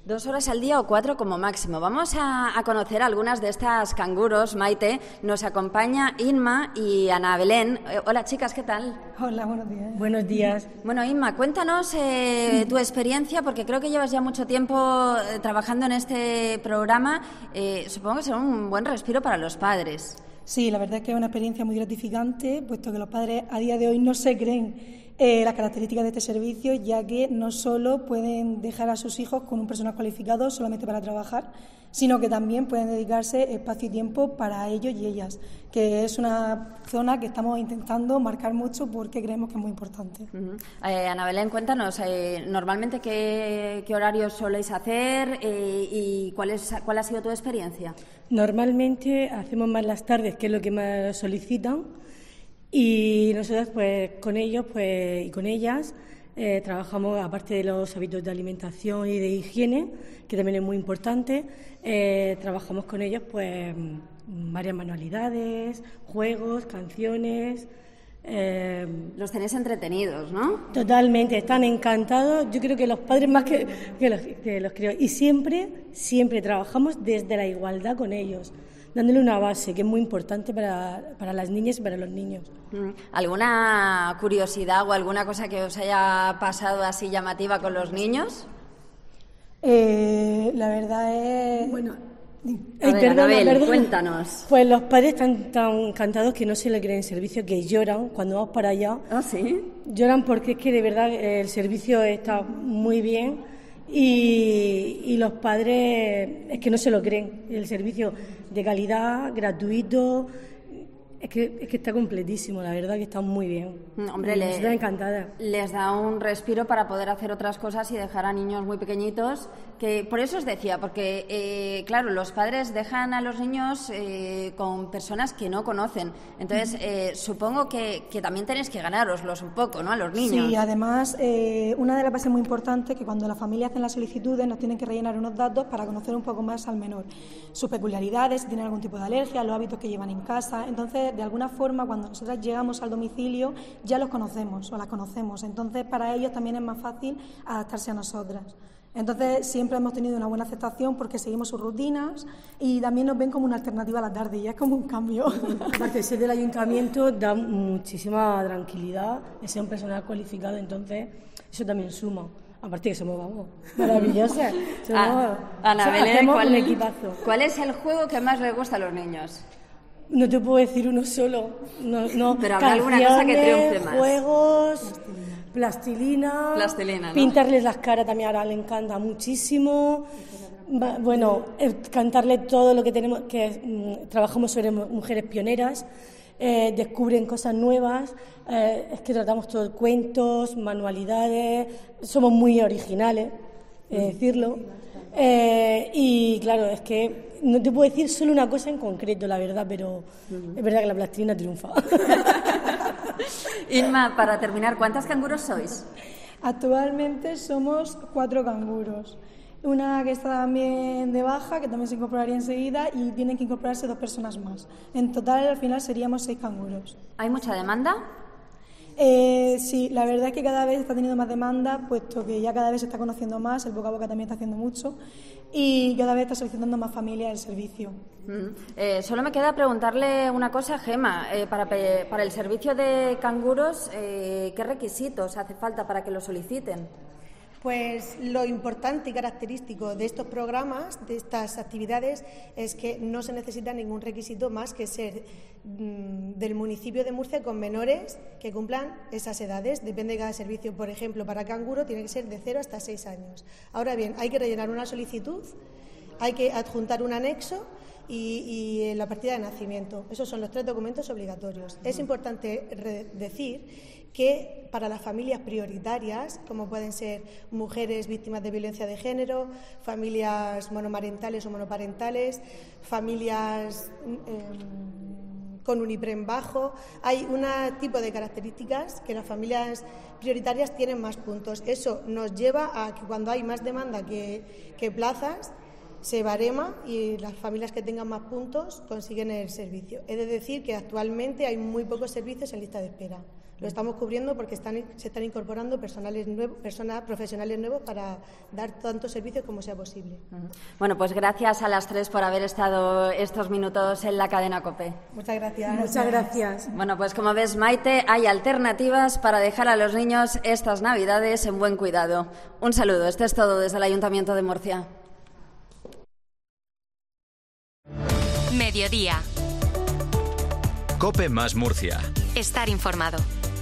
Dos horas al día o cuatro como máximo. Vamos a, a conocer algunas de estas canguros, Maite. Nos acompaña Inma y Ana Belén. Eh, hola, chicas, ¿qué tal? Hola, buenos días. Buenos días. Bueno, Inma, cuéntanos eh, tu experiencia, porque creo que llevas ya mucho tiempo eh, trabajando en este programa. Eh, supongo que será un buen respiro para los padres. Sí, la verdad es que es una experiencia muy gratificante, puesto que los padres a día de hoy no se creen Eh, las características de este servicio, ya que no solo pueden dejar a sus hijos con un personal cualificado solamente para trabajar, sino que también pueden dedicarse espacio y tiempo para ellos y ellas, que es una zona que estamos intentando marcar mucho porque creemos que es muy importante. Uh-huh. eh, Ana Belén, cuéntanos, eh, normalmente qué, qué horarios soléis hacer eh, y cuál, es, cuál ha sido tu experiencia. Normalmente hacemos más las tardes, que es lo que más solicitan. Y nosotros, pues, con ellos pues, y con ellas eh, trabajamos, aparte de los hábitos de alimentación y de higiene, que también es muy importante, eh, trabajamos con ellos pues varias manualidades, juegos, canciones. Eh, los tenéis entretenidos, ¿no? Totalmente, están encantados. Yo creo que los padres más que, que los, que los creo. Y siempre, siempre trabajamos desde la igualdad con ellos, dándole una base que es muy importante para, para las niñas y para los niños. ¿Alguna curiosidad o alguna cosa que os haya pasado así llamativa con los niños? Eh, la verdad es... Bueno, a ver, perdona, Anabel, perdona. Cuéntanos. Pues los padres están tan encantados que no se le creen servicio, que lloran cuando vamos para allá. ¿Ah, sí? Lloran porque es que de verdad el servicio está muy bien. Y, y los padres es que no se lo creen. El servicio de calidad, gratuito, es que, es que está completísimo, la verdad que está muy bien. Hombre, les da encantada. Les da un respiro para poder hacer otras cosas y dejar a niños muy pequeñitos. Que por eso os decía, porque eh, claro, los padres dejan a los niños eh, con personas que no conocen. Entonces, eh, supongo que, que también tenéis que ganároslos un poco, ¿no?, a los niños. Sí, además, eh, una de las bases muy importantes es que cuando las familias hacen las solicitudes nos tienen que rellenar unos datos para conocer un poco más al menor, sus peculiaridades, si tienen algún tipo de alergia, los hábitos que llevan en casa. Entonces, de alguna forma, cuando nosotras llegamos al domicilio, ya los conocemos o las conocemos. Entonces, para ellos también es más fácil adaptarse a nosotras. Entonces, siempre hemos tenido una buena aceptación porque seguimos sus rutinas y también nos ven como una alternativa a la tarde, y es como un cambio. Aparte de ser del ayuntamiento, da muchísima tranquilidad, es ser un personal cualificado, entonces eso también suma. Aparte que somos, vamos, maravillosas. Somos, ah, Ana o sea, Belén, ¿cuál, un equipazo. ¿Cuál es el juego que más les gusta a los niños? No te puedo decir uno solo. No, no. Pero habrá alguna cosa que triunfe más. Juegos, plastilina, plastilina, ¿no? Pintarles las caras también ahora le encanta muchísimo. Bueno, eh, cantarle todo lo que tenemos, que mm, trabajamos sobre mujeres pioneras, eh, descubren cosas nuevas, eh, es que tratamos todos cuentos, manualidades, somos muy originales, eh, decirlo. Eh, y claro, es que no te puedo decir solo una cosa en concreto, la verdad, pero uh-huh. es verdad que la plastilina triunfa. Inma, para terminar, ¿cuántas canguros sois? Actualmente somos cuatro canguros. Una que está también de baja, que también se incorporaría enseguida, y tienen que incorporarse dos personas más. En total, al final, seríamos seis canguros. ¿Hay mucha demanda? Eh, sí, la verdad es que cada vez está teniendo más demanda, puesto que ya cada vez se está conociendo más, el boca a boca también está haciendo mucho, y cada vez está solicitando más familias el servicio. Mm. Eh, solo me queda preguntarle una cosa, Gema. Eh, para, para el servicio de canguros, eh, ¿qué requisitos hace falta para que lo soliciten? Pues lo importante y característico de estos programas, de estas actividades, es que no se necesita ningún requisito más que ser mmm, del municipio de Murcia con menores que cumplan esas edades. Depende de cada servicio. Por ejemplo, para canguro tiene que ser de cero hasta seis años. Ahora bien, hay que rellenar una solicitud, hay que adjuntar un anexo y, y la partida de nacimiento. Esos son los tres documentos obligatorios. Es importante re- decir que para las familias prioritarias, como pueden ser mujeres víctimas de violencia de género, familias monomarentales o monoparentales, familias eh, con un IPREM bajo, hay un tipo de características que las familias prioritarias tienen más puntos. Eso nos lleva a que cuando hay más demanda que, que plazas, se barema y las familias que tengan más puntos consiguen el servicio. He de decir que actualmente hay muy pocos servicios en lista de espera. Lo estamos cubriendo porque están, se están incorporando personales nuevos, personas profesionales nuevos para dar tanto servicio como sea posible. Bueno, pues gracias a las tres por haber estado estos minutos en la cadena COPE. Muchas gracias. Muchas gracias. Bueno, pues como ves, Maite, hay alternativas para dejar a los niños estas Navidades en buen cuidado. Un saludo, esto es todo desde el Ayuntamiento de Murcia. Mediodía. COPE más Murcia. Estar informado.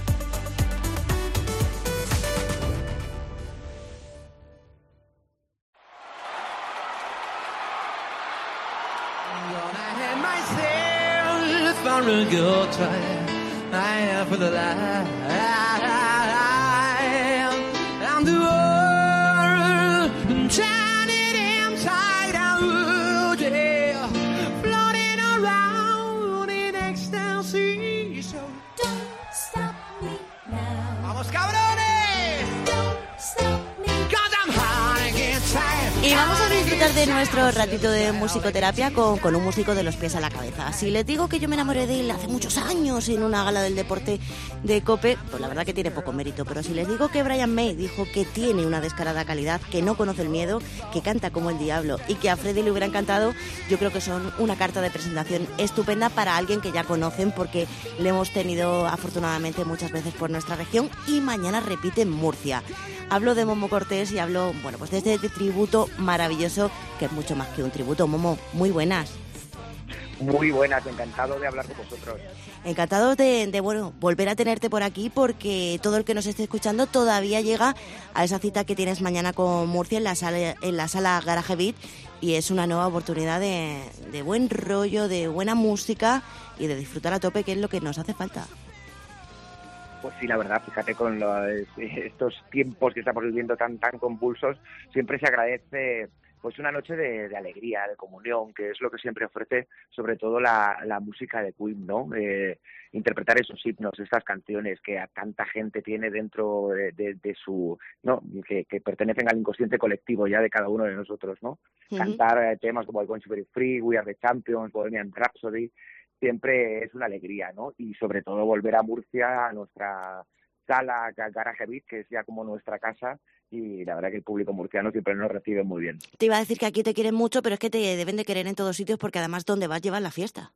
Y vamos a disfrutar de nuestro ratito de musicoterapia con, con un músico de los pies a la cabeza. Si les digo que yo me enamoré de él hace muchos años en una gala del deporte de COPE, pues la verdad que tiene poco mérito. Pero si les digo que Brian May dijo que tiene una descarada calidad, que no conoce el miedo, que canta como el diablo y que a Freddy le hubiera encantado, yo creo que son una carta de presentación estupenda para alguien que ya conocen, porque le hemos tenido afortunadamente muchas veces por nuestra región y mañana repite en Murcia. Hablo de Momo Cortés y hablo, bueno, pues de este tributo maravilloso, que es mucho más que un tributo. Momo, muy buenas. Muy buenas, encantado de hablar con vosotros. Encantado de, de bueno, volver a tenerte por aquí, porque todo el que nos esté escuchando todavía llega a esa cita que tienes mañana con Murcia en la sala, en la sala Garage Beat, y es una nueva oportunidad de, de buen rollo, de buena música y de disfrutar a tope, que es lo que nos hace falta. Pues sí, la verdad, fíjate, con los, estos tiempos que estamos viviendo tan tan convulsos, siempre se agradece pues una noche de, de alegría, de comunión, que es lo que siempre ofrece, sobre todo la, la música de Queen, ¿no? Eh, interpretar esos himnos, estas canciones que a tanta gente tiene dentro de, de, de su, no, que, que pertenecen al inconsciente colectivo ya de cada uno de nosotros, ¿no? Uh-huh. Cantar eh, temas como I Want You Very Free, We Are the Champions, Bohemian Rhapsody, siempre es una alegría, ¿no? Y sobre todo volver a Murcia, a nuestra sala Garage Beat, que es ya como nuestra casa, y la verdad que el público murciano siempre nos recibe muy bien. Te iba a decir que aquí te quieren mucho, pero es que te deben de querer en todos sitios, porque además donde vas llevas la fiesta.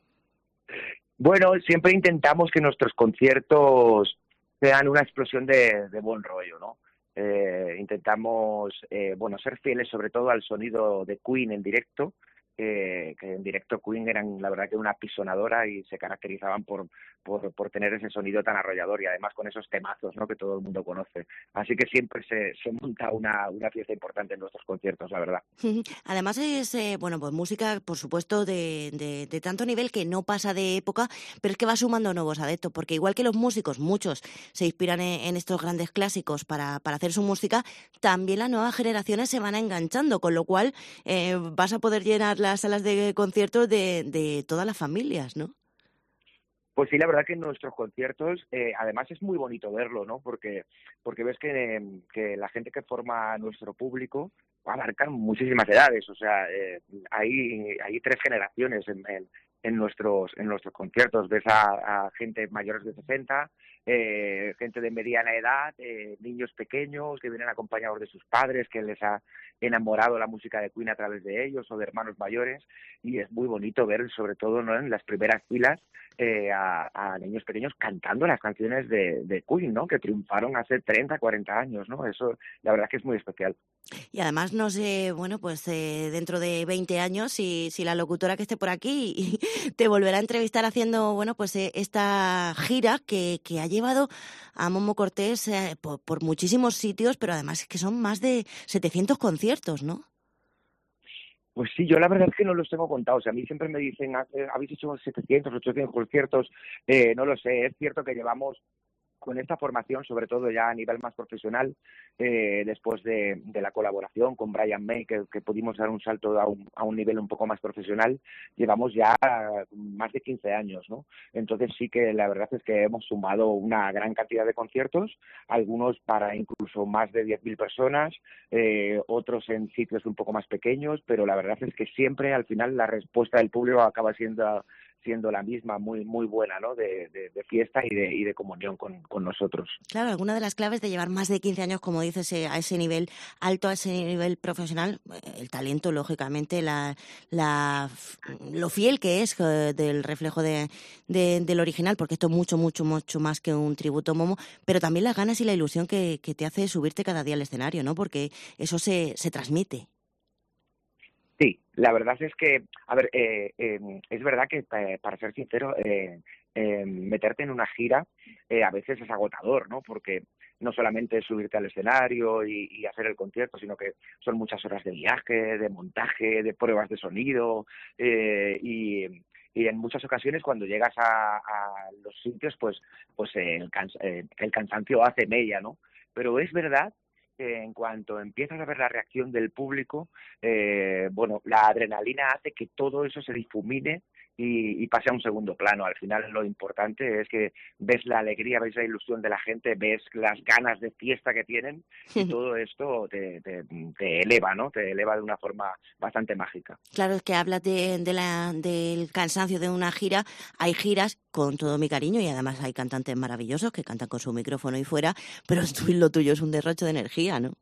Bueno, siempre intentamos que nuestros conciertos sean una explosión de, de buen rollo, ¿no? Eh, intentamos, eh, bueno, ser fieles sobre todo al sonido de Queen en directo, Eh, que en directo Queen eran la verdad que una pisonadora y se caracterizaban por, por, por tener ese sonido tan arrollador, y además con esos temazos, ¿no?, que todo el mundo conoce. Así que siempre se, se monta una, una fiesta importante en nuestros conciertos, la verdad. Además es, eh, bueno, pues música, por supuesto, de, de, de tanto nivel que no pasa de época, pero es que va sumando nuevos adeptos, porque igual que los músicos, muchos se inspiran en, en estos grandes clásicos para, para hacer su música, también las nuevas generaciones se van enganchando, con lo cual eh, vas a poder llenar las salas de conciertos de, de todas las familias, ¿no? Pues sí, la verdad que en nuestros conciertos, eh, además es muy bonito verlo, ¿no? Porque porque ves que, que la gente que forma nuestro público abarcan muchísimas edades, o sea, eh, hay hay tres generaciones en, en, en nuestros en nuestros conciertos. Ves a, a gente mayores de sesenta, eh, gente de mediana edad, eh, niños pequeños que vienen acompañados de sus padres, que les ha enamorado la música de Queen a través de ellos, o de hermanos mayores, y es muy bonito ver, sobre todo, ¿no?, en las primeras filas, eh, a, a niños pequeños cantando las canciones de, de Queen, ¿no?, que triunfaron hace treinta, cuarenta años, ¿no? Eso, la verdad que es muy especial. Y además, no sé, bueno, pues eh, dentro de veinte años, si, si la locutora que esté por aquí te volverá a entrevistar haciendo, bueno, pues eh, esta gira que, que ha llevado a Momo Cortés eh, por, por muchísimos sitios, pero además es que son más de setecientos conciertos, ¿no? Pues sí, yo la verdad es que no los tengo contados. O sea, a mí siempre me dicen, habéis hecho setecientos, ochocientos conciertos, eh, no lo sé. Es cierto que llevamos con esta formación, sobre todo ya a nivel más profesional, eh, después de, de la colaboración con Brian May, que, que pudimos dar un salto a un, a un nivel un poco más profesional, llevamos ya más de quince años, ¿no? Entonces sí que la verdad es que hemos sumado una gran cantidad de conciertos, algunos para incluso más de diez mil personas, eh, otros en sitios un poco más pequeños, pero la verdad es que siempre al final la respuesta del público acaba siendo siendo la misma muy muy buena, ¿no? De, de, de fiesta y de, y de comunión con, con nosotros. Claro, alguna de las claves de llevar más de quince años, como dices, a ese nivel alto, a ese nivel profesional, el talento, lógicamente, la, la lo fiel que es del reflejo de, de, del original, porque esto es mucho, mucho, mucho más que un tributo, Momo, pero también las ganas y la ilusión que, que te hace subirte cada día al escenario, ¿no? Porque eso se, se transmite. Sí, la verdad es que, a ver, eh, eh, es verdad que, eh, para ser sincero, eh, eh, meterte en una gira eh, a veces es agotador, ¿no? Porque no solamente es subirte al escenario y, y hacer el concierto, sino que son muchas horas de viaje, de montaje, de pruebas de sonido eh, y... Y en muchas ocasiones cuando llegas a, a los sitios, pues pues el, cans eh, el cansancio hace mella, ¿no? Pero es verdad que en cuanto empiezas a ver la reacción del público, eh, bueno, la adrenalina hace que todo eso se difumine y, y pase a un segundo plano. Al final lo importante es que ves la alegría, ves la ilusión de la gente, ves las ganas de fiesta que tienen y todo esto te, te, te eleva, ¿no? Te eleva de una forma bastante mágica. Claro, es que hablas de, de la, del cansancio de una gira. Hay giras, con todo mi cariño, y además hay cantantes maravillosos que cantan con su micrófono y fuera, pero lo tuyo es un derroche de energía, ¿no?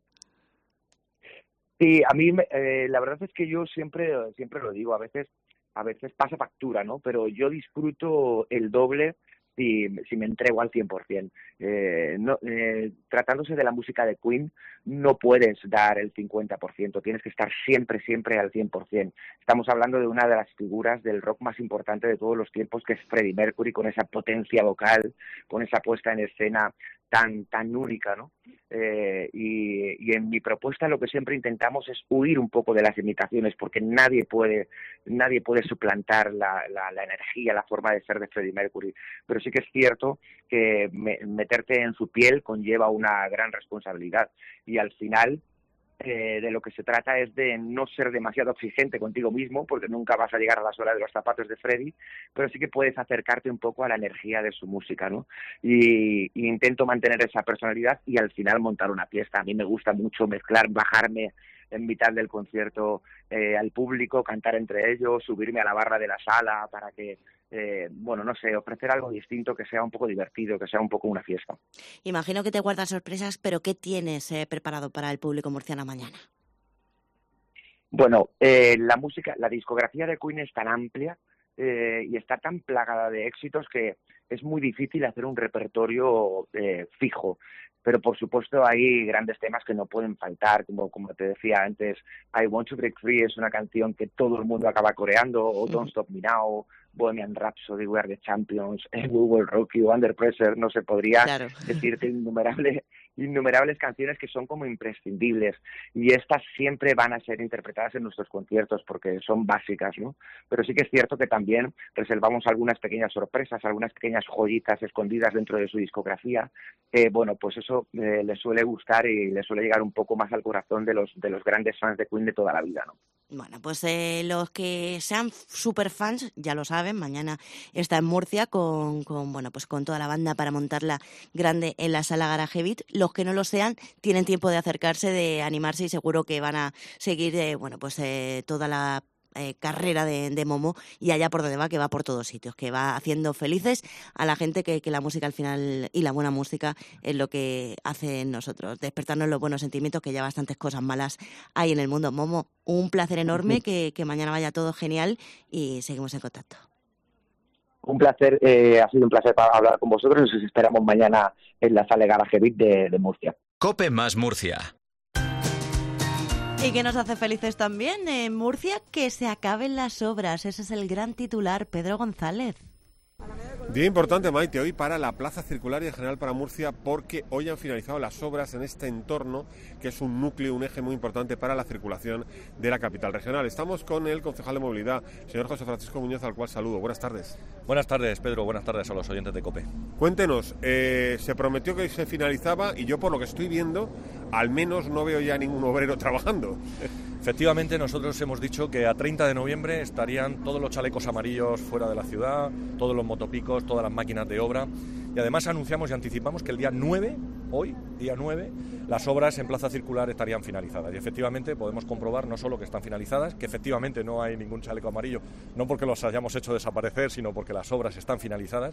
Sí, a mí eh, la verdad es que yo siempre siempre lo digo, a veces a veces pasa factura, ¿no? Pero yo disfruto el doble si, si me entrego al cien por ciento. Eh, no, eh, tratándose de la música de Queen, no puedes dar el cincuenta por ciento, tienes que estar siempre, siempre al cien por ciento. Estamos hablando de una de las figuras del rock más importante de todos los tiempos, que es Freddie Mercury, con esa potencia vocal, con esa puesta en escena tan tan única, ¿no? Eh, y, y en mi propuesta lo que siempre intentamos es huir un poco de las imitaciones, porque nadie puede nadie puede suplantar la, la, la energía, la forma de ser de Freddie Mercury, pero sí que es cierto que me, meterte en su piel conlleva una gran responsabilidad, y al final Eh, de lo que se trata es de no ser demasiado exigente contigo mismo, porque nunca vas a llegar a las horas de los zapatos de Freddie, pero sí que puedes acercarte un poco a la energía de su música, ¿no? Y, y intento mantener esa personalidad y al final montar una fiesta. A mí me gusta mucho mezclar, bajarme en mitad del concierto eh, al público, cantar entre ellos, subirme a la barra de la sala para que, eh, bueno, no sé, ofrecer algo distinto, que sea un poco divertido, que sea un poco una fiesta. Imagino que te guardas sorpresas, pero ¿qué tienes eh, preparado para el público murciano mañana? Bueno, eh, la música, la discografía de Queen es tan amplia eh, y está tan plagada de éxitos que es muy difícil hacer un repertorio eh, fijo. Pero por supuesto hay grandes temas que no pueden faltar, como, como te decía antes, I Want to Break Free es una canción que todo el mundo acaba coreando, o Don't Stop Me Now, Bohemian Rhapsody, We Are the Champions, We Will Rock You, Under Pressure, no se podría claro. decirte innumerables, innumerables canciones que son como imprescindibles, y estas siempre van a ser interpretadas en nuestros conciertos porque son básicas, ¿no? Pero sí que es cierto que también reservamos algunas pequeñas sorpresas, algunas pequeñas joyitas escondidas dentro de su discografía, que bueno, pues eso eh, les suele gustar y les suele llegar un poco más al corazón de los de los grandes fans de Queen de toda la vida, ¿no? Bueno, pues eh, los que sean super fans ya lo saben, mañana está en Murcia con, con bueno pues con toda la banda para montarla grande en la sala Garage Beat. Los que no lo sean tienen tiempo de acercarse, de animarse, y seguro que van a seguir eh, bueno pues eh, toda la Eh, carrera de, de Momo, y allá por donde va, que va por todos sitios, que va haciendo felices a la gente, que, que la música al final, y la buena música, es lo que hace en nosotros, despertarnos los buenos sentimientos, que ya bastantes cosas malas hay en el mundo. Momo, un placer enorme, que, que mañana vaya todo genial y seguimos en contacto. Un placer, eh, ha sido un placer para hablar con vosotros, y os esperamos mañana en la sala Garage Beat de, de Murcia. COPE más Murcia. ¿Y qué nos hace felices también en Murcia? Que se acaben las obras. Ese es el gran titular. Pedro González. Día importante, Maite, hoy para la Plaza Circular y en general para Murcia, porque hoy han finalizado las obras en este entorno, que es un núcleo, un eje muy importante para la circulación de la capital regional. Estamos con el concejal de Movilidad, señor José Francisco Muñoz, al cual saludo. Buenas tardes. Buenas tardes, Pedro. Buenas tardes a los oyentes de COPE. Cuéntenos, eh, se prometió que hoy se finalizaba, y yo por lo que estoy viendo, al menos no veo ya ningún obrero trabajando. Efectivamente, nosotros hemos dicho que a treinta de noviembre estarían todos los chalecos amarillos fuera de la ciudad, todos los motopicos, todas las máquinas de obra, y además anunciamos y anticipamos que el día nueve, hoy, día nueve, las obras en Plaza Circular estarían finalizadas. Y efectivamente podemos comprobar no solo que están finalizadas, que efectivamente no hay ningún chaleco amarillo, no porque los hayamos hecho desaparecer, sino porque las obras están finalizadas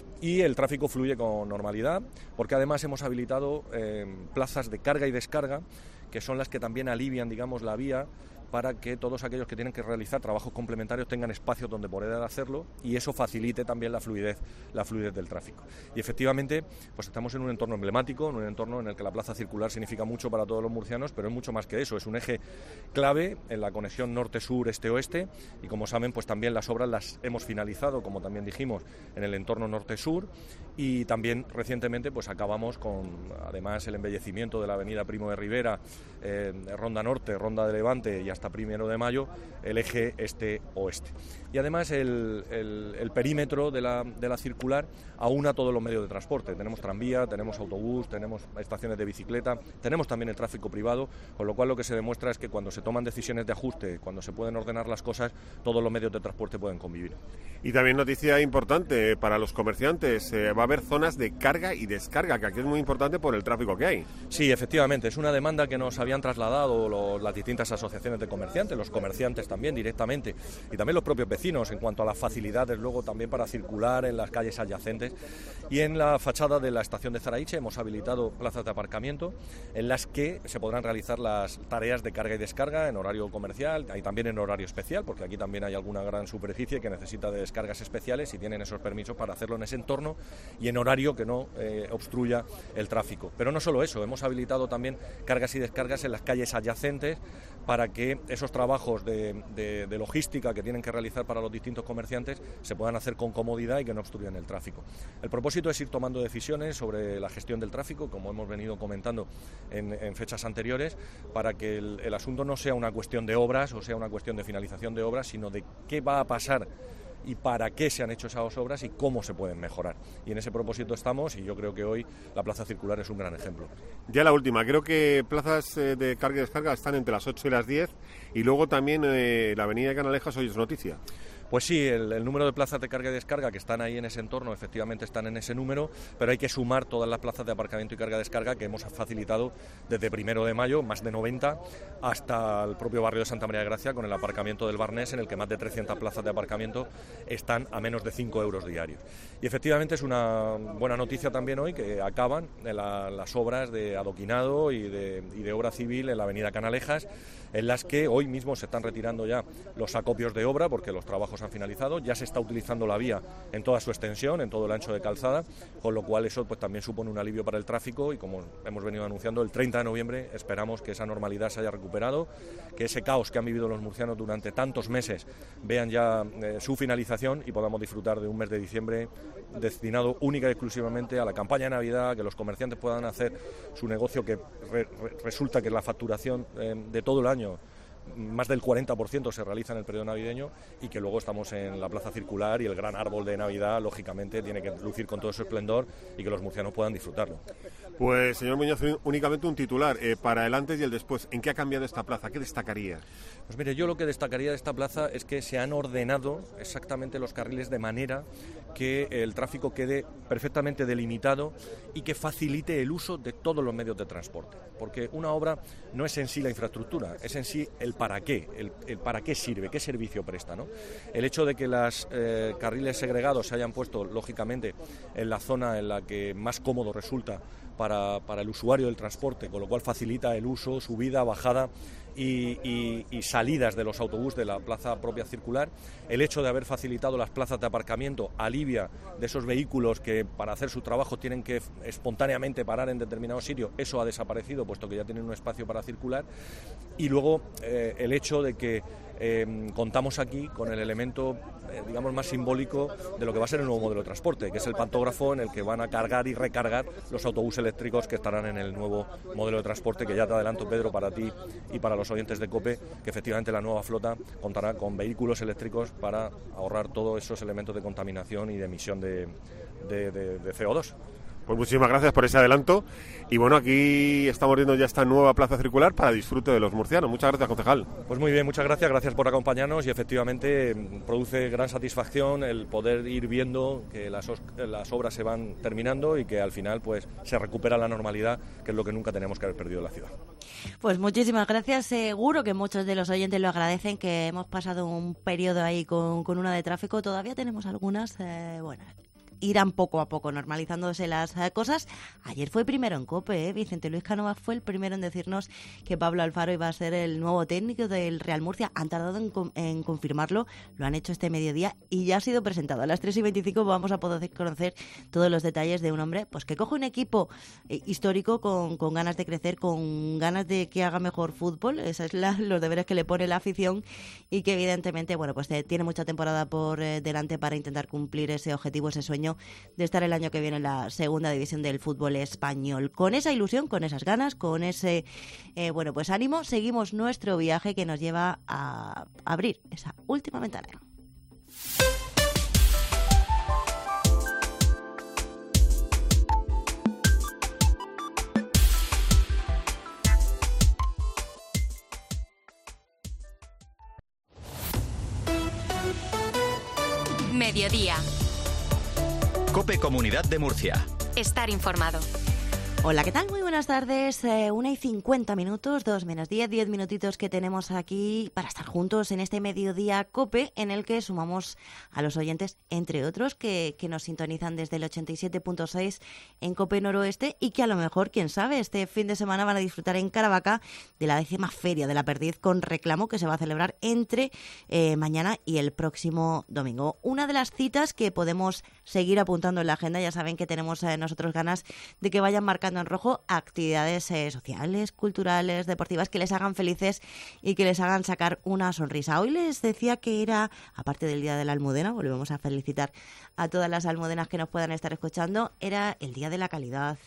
y el tráfico fluye con normalidad, porque además hemos habilitado eh, plazas de carga y descarga, que son las que también alivian, digamos, la vía, para que todos aquellos que tienen que realizar trabajos complementarios tengan espacios donde poder hacerlo y eso facilite también la fluidez, la fluidez del tráfico. Y efectivamente, pues estamos en un entorno emblemático, en un entorno en el que la Plaza Circular significa mucho para todos los murcianos, pero es mucho más que eso, es un eje clave en la conexión norte-sur, este-oeste, y como saben, pues también las obras las hemos finalizado, como también dijimos, en el entorno norte-sur, y también recientemente pues acabamos con, además, el embellecimiento de la avenida Primo de Rivera, eh, Ronda Norte, Ronda de Levante y hasta primero de mayo, el eje este-oeste. Y además el, el, el perímetro de la, de la circular aúna todos los medios de transporte. Tenemos tranvía, tenemos autobús, tenemos estaciones de bicicleta, tenemos también el tráfico privado, con lo cual lo que se demuestra es que cuando se toman decisiones de ajuste, cuando se pueden ordenar las cosas, todos los medios de transporte pueden convivir. Y también noticia importante para los comerciantes, eh, va a haber zonas de carga y descarga, que aquí es muy importante por el tráfico que hay. Sí, efectivamente, es una demanda que nos habían trasladado los, las distintas asociaciones de comerciantes, los comerciantes también directamente, y también los propios vecinos en cuanto a las facilidades luego también para circular en las calles adyacentes. Y en la fachada de la estación de Zaraiche hemos habilitado plazas de aparcamiento en las que se podrán realizar las tareas de carga y descarga en horario comercial y también en horario especial, porque aquí también hay alguna gran superficie que necesita de descargas especiales y tienen esos permisos para hacerlo en ese entorno y en horario que no eh, obstruya el tráfico. Pero no solo eso, hemos habilitado también cargas y descargas en las calles adyacentes para que esos trabajos de, de, de logística que tienen que realizar para los distintos comerciantes se puedan hacer con comodidad y que no obstruyan el tráfico. El propósito es ir tomando decisiones sobre la gestión del tráfico, como hemos venido comentando en, en fechas anteriores, para que el, el asunto no sea una cuestión de obras o sea una cuestión de finalización de obras, sino de qué va a pasar y para qué se han hecho esas obras y cómo se pueden mejorar. Y en ese propósito estamos, y yo creo que hoy la Plaza Circular es un gran ejemplo. Ya la última, creo que plazas de carga y descarga están entre las ocho y las diez, y luego también eh, la avenida de Canalejas hoy es noticia. Pues sí, el, el número de plazas de carga y descarga que están ahí en ese entorno, efectivamente están en ese número, pero hay que sumar todas las plazas de aparcamiento y carga y descarga que hemos facilitado desde primero de mayo, más de noventa, hasta el propio barrio de Santa María de Gracia, con el aparcamiento del Barnés, en el que más de trescientas plazas de aparcamiento están a menos de cinco euros diarios. Y efectivamente es una buena noticia también hoy que acaban la, las obras de adoquinado y de, y de obra civil en la avenida Canalejas, en las que hoy mismo se están retirando ya los acopios de obra porque los trabajos han finalizado, ya se está utilizando la vía en toda su extensión, en todo el ancho de calzada, con lo cual eso pues también supone un alivio para el tráfico y, como hemos venido anunciando, el treinta de noviembre esperamos que esa normalidad se haya recuperado, que ese caos que han vivido los murcianos durante tantos meses vean ya eh, su finalización y podamos disfrutar de un mes de diciembre destinado única y exclusivamente a la campaña de Navidad, que los comerciantes puedan hacer su negocio, que re, re, resulta que la facturación eh, de todo el año más del cuarenta por ciento se realiza en el periodo navideño, y que luego estamos en la Plaza Circular y el gran árbol de Navidad, lógicamente, tiene que lucir con todo su esplendor y que los murcianos puedan disfrutarlo. Pues, señor Muñoz, únicamente un titular, eh, para el antes y el después. ¿En qué ha cambiado esta plaza? ¿Qué destacaría? Pues mire, yo lo que destacaría de esta plaza es que se han ordenado exactamente los carriles de manera que el tráfico quede perfectamente delimitado y que facilite el uso de todos los medios de transporte. Porque una obra no es en sí la infraestructura, es en sí el para qué, el, el para qué sirve, qué servicio presta, ¿no? El hecho de que los eh, carriles segregados se hayan puesto, lógicamente, en la zona en la que más cómodo resulta para, para el usuario del transporte, con lo cual facilita el uso, subida, bajada y, y, y salidas de los autobuses de la plaza propia circular. El hecho de haber facilitado las plazas de aparcamiento alivia de esos vehículos que para hacer su trabajo tienen que espontáneamente parar en determinado sitio. Eso ha desaparecido, puesto que ya tienen un espacio para circular. Y luego eh, el hecho de que eh, contamos aquí con el elemento, eh, digamos, más simbólico de lo que va a ser el nuevo modelo de transporte, que es el pantógrafo en el que van a cargar y recargar los autobuses eléctricos que estarán en el nuevo modelo de transporte, que ya te adelanto, Pedro, para ti y para los oyentes de COPE, que efectivamente la nueva flota contará con vehículos eléctricos para ahorrar todos esos elementos de contaminación y de emisión de, de, de, de C O dos. Pues muchísimas gracias por ese adelanto. Y bueno, aquí estamos viendo ya esta nueva plaza circular para disfrute de los murcianos. Muchas gracias, concejal. Pues muy bien, muchas gracias, gracias por acompañarnos y efectivamente produce gran satisfacción el poder ir viendo que las, las obras se van terminando y que al final pues se recupera la normalidad, que es lo que nunca tenemos que haber perdido en la ciudad. Pues muchísimas gracias. Seguro que muchos de los oyentes lo agradecen, que hemos pasado un periodo ahí con, con una de tráfico. Todavía tenemos algunas, eh, bueno... irán poco a poco normalizándose las eh, cosas. Ayer fue primero en COPE, ¿eh? Vicente Luis Cánovas fue el primero en decirnos que Pablo Alfaro iba a ser el nuevo técnico del Real Murcia. Han tardado en, en confirmarlo, lo han hecho este mediodía y ya ha sido presentado. A las tres y veinticinco vamos a poder conocer todos los detalles de un hombre pues que coge un equipo eh, histórico con, con ganas de crecer, con ganas de que haga mejor fútbol. Esos son la, los deberes que le pone la afición y que evidentemente bueno pues eh, tiene mucha temporada por eh, delante para intentar cumplir ese objetivo, ese sueño de estar el año que viene en la segunda división del fútbol español. Con esa ilusión, con esas ganas, con ese eh, bueno pues ánimo, seguimos nuestro viaje que nos lleva a abrir esa última ventana. Mediodía. COPE Comunidad de Murcia. Estar informado. Hola, ¿qué tal? Muy buenas tardes. Eh, una y cincuenta minutos, dos menos diez, diez minutitos que tenemos aquí para estar juntos en este mediodía COPE, en el que sumamos a los oyentes, entre otros, que, que nos sintonizan desde el ochenta y siete punto seis en COPE Noroeste y que a lo mejor, quién sabe, este fin de semana van a disfrutar en Caravaca de la décima Feria de la Perdiz con reclamo que se va a celebrar entre eh, mañana y el próximo domingo. Una de las citas que podemos seguir apuntando en la agenda, ya saben que tenemos eh, nosotros ganas de que vayan marcando en rojo actividades eh, sociales, culturales, deportivas que les hagan felices y que les hagan sacar una sonrisa. Hoy les decía que era, aparte del Día de la Almudena, volvemos a felicitar a todas las almudenas que nos puedan estar escuchando, era el Día de la Calidad.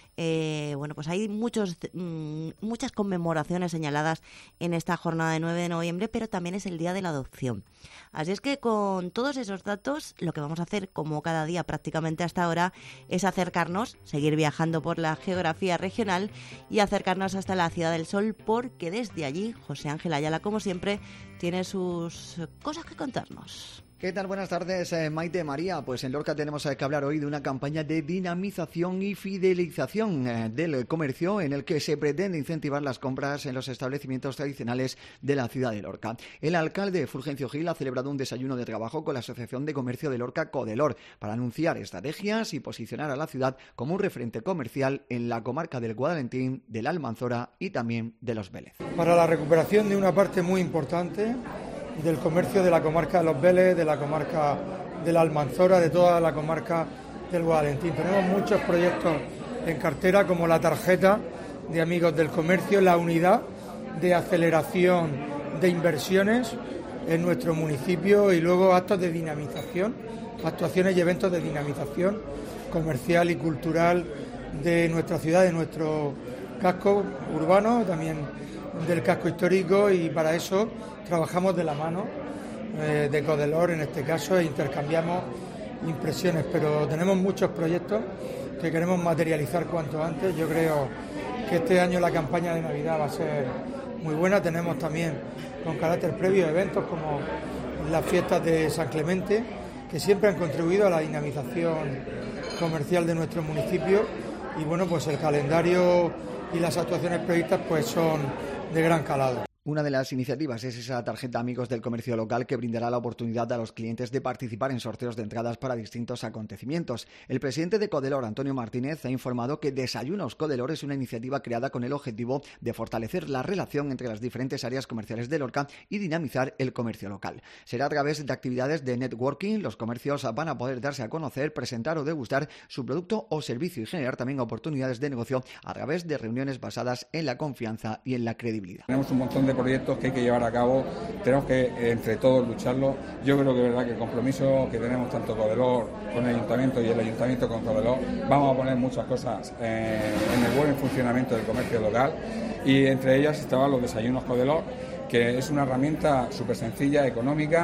Eh, bueno, pues hay muchos, mmm, muchas conmemoraciones señaladas en esta jornada de nueve de noviembre, pero también es el Día de la Adopción. Así es que con todos esos datos, lo que vamos a hacer, como cada día prácticamente hasta ahora, es acercarnos, seguir viajando por la geografía regional y acercarnos hasta la Ciudad del Sol, porque desde allí, José Ángel Ayala, como siempre, tiene sus cosas que contarnos. ¿Qué tal? Buenas tardes, eh, Maite, María. Pues en Lorca tenemos eh, que hablar hoy de una campaña de dinamización y fidelización eh, del comercio en el que se pretende incentivar las compras en los establecimientos tradicionales de la ciudad de Lorca. El alcalde Fulgencio Gil ha celebrado un desayuno de trabajo con la Asociación de Comercio de Lorca, Codelor, para anunciar estrategias y posicionar a la ciudad como un referente comercial en la comarca del Guadalentín, de la Almanzora y también de Los Vélez. Para la recuperación de una parte muy importante del comercio de la comarca de Los Vélez, de la comarca de la Almanzora, de toda la comarca del Guadalentín. Tenemos muchos proyectos en cartera, como la tarjeta de amigos del comercio, la unidad de aceleración de inversiones en nuestro municipio y luego actos de dinamización, actuaciones y eventos de dinamización comercial y cultural de nuestra ciudad, de nuestro casco urbano, también del casco histórico, y para eso trabajamos de la mano eh, de Codelor en este caso e intercambiamos impresiones, pero tenemos muchos proyectos que queremos materializar cuanto antes. Yo creo que este año la campaña de Navidad va a ser muy buena. Tenemos también con carácter previo eventos como las fiestas de San Clemente, que siempre han contribuido a la dinamización comercial de nuestro municipio, y bueno, pues el calendario y las actuaciones previstas pues son de gran calado. Una de las iniciativas es esa tarjeta Amigos del Comercio Local, que brindará la oportunidad a los clientes de participar en sorteos de entradas para distintos acontecimientos. El presidente de Codelor, Antonio Martínez, ha informado que Desayunos Codelor es una iniciativa creada con el objetivo de fortalecer la relación entre las diferentes áreas comerciales de Lorca y dinamizar el comercio local. Será a través de actividades de networking. Los comercios van a poder darse a conocer, presentar o degustar su producto o servicio y generar también oportunidades de negocio a través de reuniones basadas en la confianza y en la credibilidad. Tenemos un montón de proyectos que hay que llevar a cabo, tenemos que eh, entre todos lucharlo. Yo creo que es verdad que el compromiso que tenemos tanto Codelor con el Ayuntamiento y el Ayuntamiento con Codelor, vamos a poner muchas cosas eh, en el buen funcionamiento del comercio local, y entre ellas estaban los desayunos Codelor, que es una herramienta súper sencilla, económica,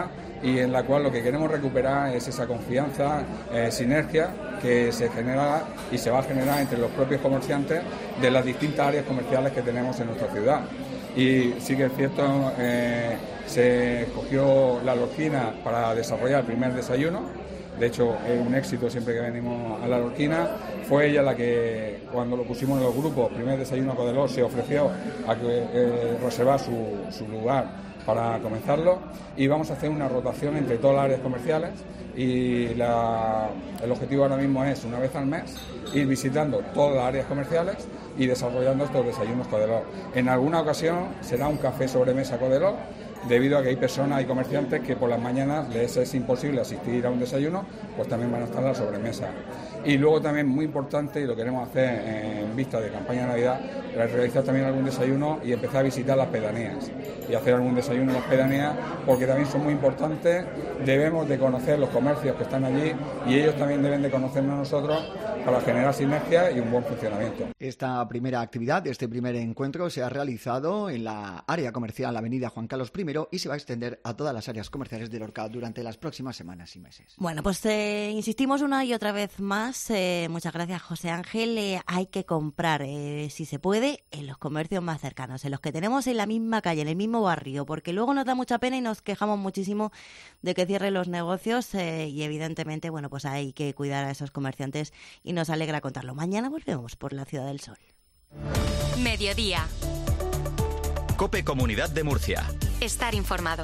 y en la cual lo que queremos recuperar es esa confianza, eh, sinergia que se genera y se va a generar entre los propios comerciantes de las distintas áreas comerciales que tenemos en nuestra ciudad. Y sí que es cierto, eh, se escogió la Lorquina para desarrollar el primer desayuno. De hecho, es un éxito siempre que venimos a la Lorquina. Fue ella la que, cuando lo pusimos en los grupos, primer desayuno Codelor, se ofreció a que eh, reservar su, su lugar para comenzarlo, y vamos a hacer una rotación entre todas las áreas comerciales, y la, el objetivo ahora mismo es, una vez al mes, ir visitando todas las áreas comerciales y desarrollando estos desayunos Codelor. En alguna ocasión será un café sobremesa Codelor, debido a que hay personas y comerciantes que por las mañanas les es imposible asistir a un desayuno, pues también van a estar la sobremesa. Y luego también, muy importante, y lo queremos hacer en vista de campaña de Navidad, es realizar también algún desayuno y empezar a visitar las pedanías y hacer algún desayuno en las pedanías, porque también son muy importantes. Debemos de conocer los comercios que están allí y ellos también deben de conocernos a nosotros para generar sinergia y un buen funcionamiento. Esta primera actividad, este primer encuentro, se ha realizado en la área comercial Avenida Juan Carlos primero y se va a extender a todas las áreas comerciales de Lorca durante las próximas semanas y meses. Bueno, pues eh, insistimos una y otra vez más. Eh, muchas gracias, José Ángel. Eh, hay que comprar, eh, si se puede, en los comercios más cercanos, en los que tenemos en la misma calle, en el mismo barrio, porque luego nos da mucha pena y nos quejamos muchísimo de que cierren los negocios eh, y evidentemente, bueno, pues hay que cuidar a esos comerciantes y nos alegra contarlo. Mañana volvemos por la Ciudad del Sol. Mediodía. COPE Comunidad de Murcia. Estar informado.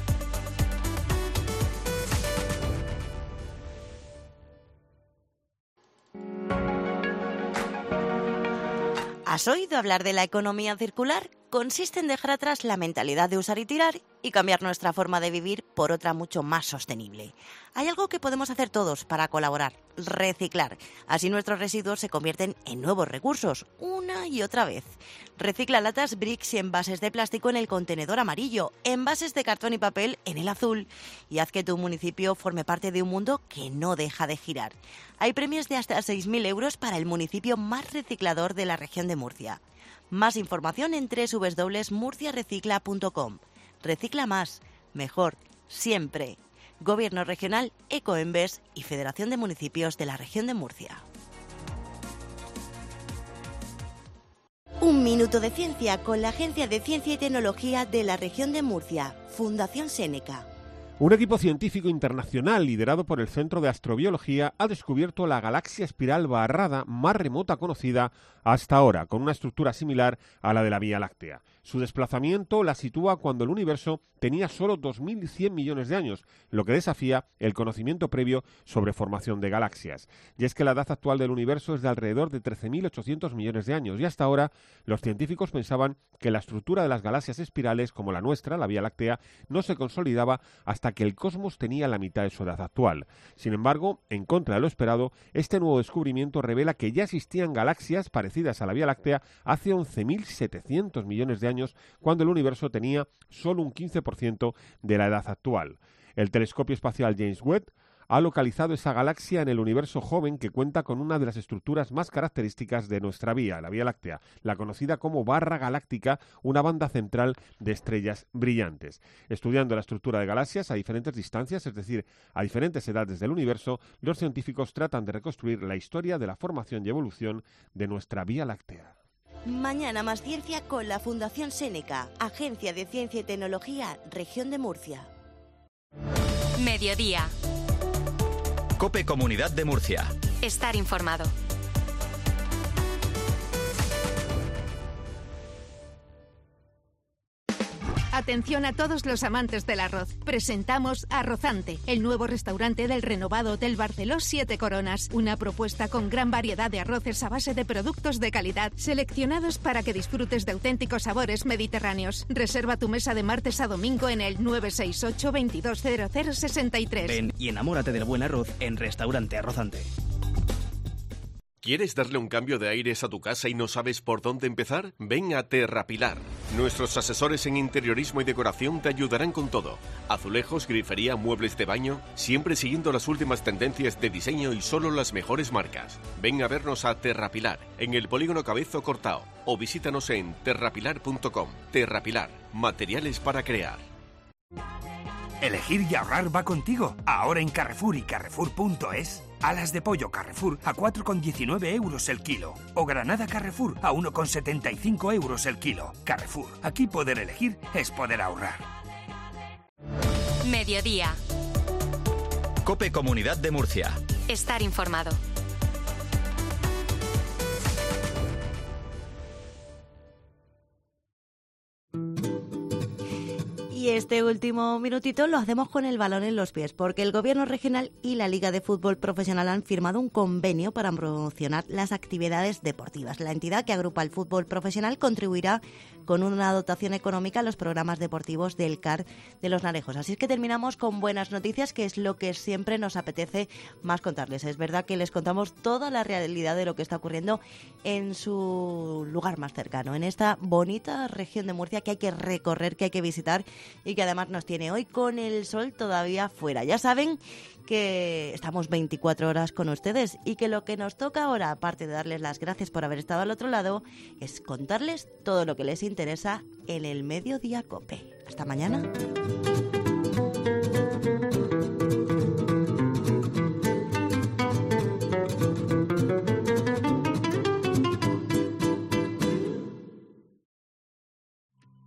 ¿Has oído hablar de la economía circular? Consiste en dejar atrás la mentalidad de usar y tirar y cambiar nuestra forma de vivir por otra mucho más sostenible. Hay algo que podemos hacer todos para colaborar: reciclar. Así nuestros residuos se convierten en nuevos recursos, una y otra vez. Recicla latas, bricks y envases de plástico en el contenedor amarillo, envases de cartón y papel en el azul, y haz que tu municipio forme parte de un mundo que no deja de girar. Hay premios de hasta seis mil euros para el municipio más reciclador de la región de Murcia. Más información en doble u doble u doble u punto murcia recicla punto com. Recicla más, mejor, siempre. Gobierno Regional, Ecoembes y Federación de Municipios de la Región de Murcia. Un minuto de ciencia con la Agencia de Ciencia y Tecnología de la Región de Murcia, Fundación Seneca. Un equipo científico internacional liderado por el Centro de Astrobiología ha descubierto la galaxia espiral barrada más remota conocida hasta ahora, con una estructura similar a la de la Vía Láctea. Su desplazamiento la sitúa cuando el universo tenía solo dos mil cien millones de años, lo que desafía el conocimiento previo sobre formación de galaxias. Y es que la edad actual del universo es de alrededor de trece mil ochocientos millones de años, y hasta ahora los científicos pensaban que la estructura de las galaxias espirales, como la nuestra, la Vía Láctea, no se consolidaba hasta que el cosmos tenía la mitad de su edad actual. Sin embargo, en contra de lo esperado, este nuevo descubrimiento revela que ya existían galaxias parecidas a la Vía Láctea hace once mil setecientos millones de años, cuando el universo tenía solo un quince por ciento de la edad actual. El telescopio espacial James Webb ha localizado esa galaxia en el universo joven, que cuenta con una de las estructuras más características de nuestra Vía, la Vía Láctea, la conocida como barra galáctica, una banda central de estrellas brillantes. Estudiando la estructura de galaxias a diferentes distancias, es decir, a diferentes edades del universo, los científicos tratan de reconstruir la historia de la formación y evolución de nuestra Vía Láctea. Mañana más ciencia con la Fundación Seneca, Agencia de Ciencia y Tecnología, Región de Murcia. Mediodía. COPE Comunidad de Murcia. Estar informado. Atención a todos los amantes del arroz. Presentamos Arrozante, el nuevo restaurante del renovado Hotel Barceló Siete Coronas. Una propuesta con gran variedad de arroces a base de productos de calidad, seleccionados para que disfrutes de auténticos sabores mediterráneos. Reserva tu mesa de martes a domingo en el nueve seis ocho, veintidós cero cero, sesenta y tres. Ven y enamórate del buen arroz en Restaurante Arrozante. ¿Quieres darle un cambio de aires a tu casa y no sabes por dónde empezar? Ven a Terrapilar. Nuestros asesores en interiorismo y decoración te ayudarán con todo. Azulejos, grifería, muebles de baño, siempre siguiendo las últimas tendencias de diseño y solo las mejores marcas. Ven a vernos a Terrapilar, en el Polígono Cabezo Cortao, o visítanos en terrapilar punto com. Terrapilar, materiales para crear. Elegir y ahorrar va contigo. Ahora en Carrefour y Carrefour punto es. Alas de pollo Carrefour a cuatro con diecinueve euros el kilo. O granada Carrefour a uno con setenta y cinco euros el kilo. Carrefour, aquí poder elegir es poder ahorrar. Mediodía. COPE Comunidad de Murcia. Estar informado. Y este último minutito lo hacemos con el balón en los pies, porque el Gobierno regional y la Liga de Fútbol Profesional han firmado un convenio para promocionar las actividades deportivas. La entidad que agrupa el fútbol profesional contribuirá con una dotación económica a los programas deportivos del C A R de Los Narejos. Así es que terminamos con buenas noticias, que es lo que siempre nos apetece más contarles. Es verdad que les contamos toda la realidad de lo que está ocurriendo en su lugar más cercano, en esta bonita región de Murcia que hay que recorrer, que hay que visitar, y que además nos tiene hoy con el sol todavía fuera. Ya saben que estamos veinticuatro horas con ustedes y que lo que nos toca ahora, aparte de darles las gracias por haber estado al otro lado, es contarles todo lo que les interesa en el Mediodía COPE. Hasta mañana.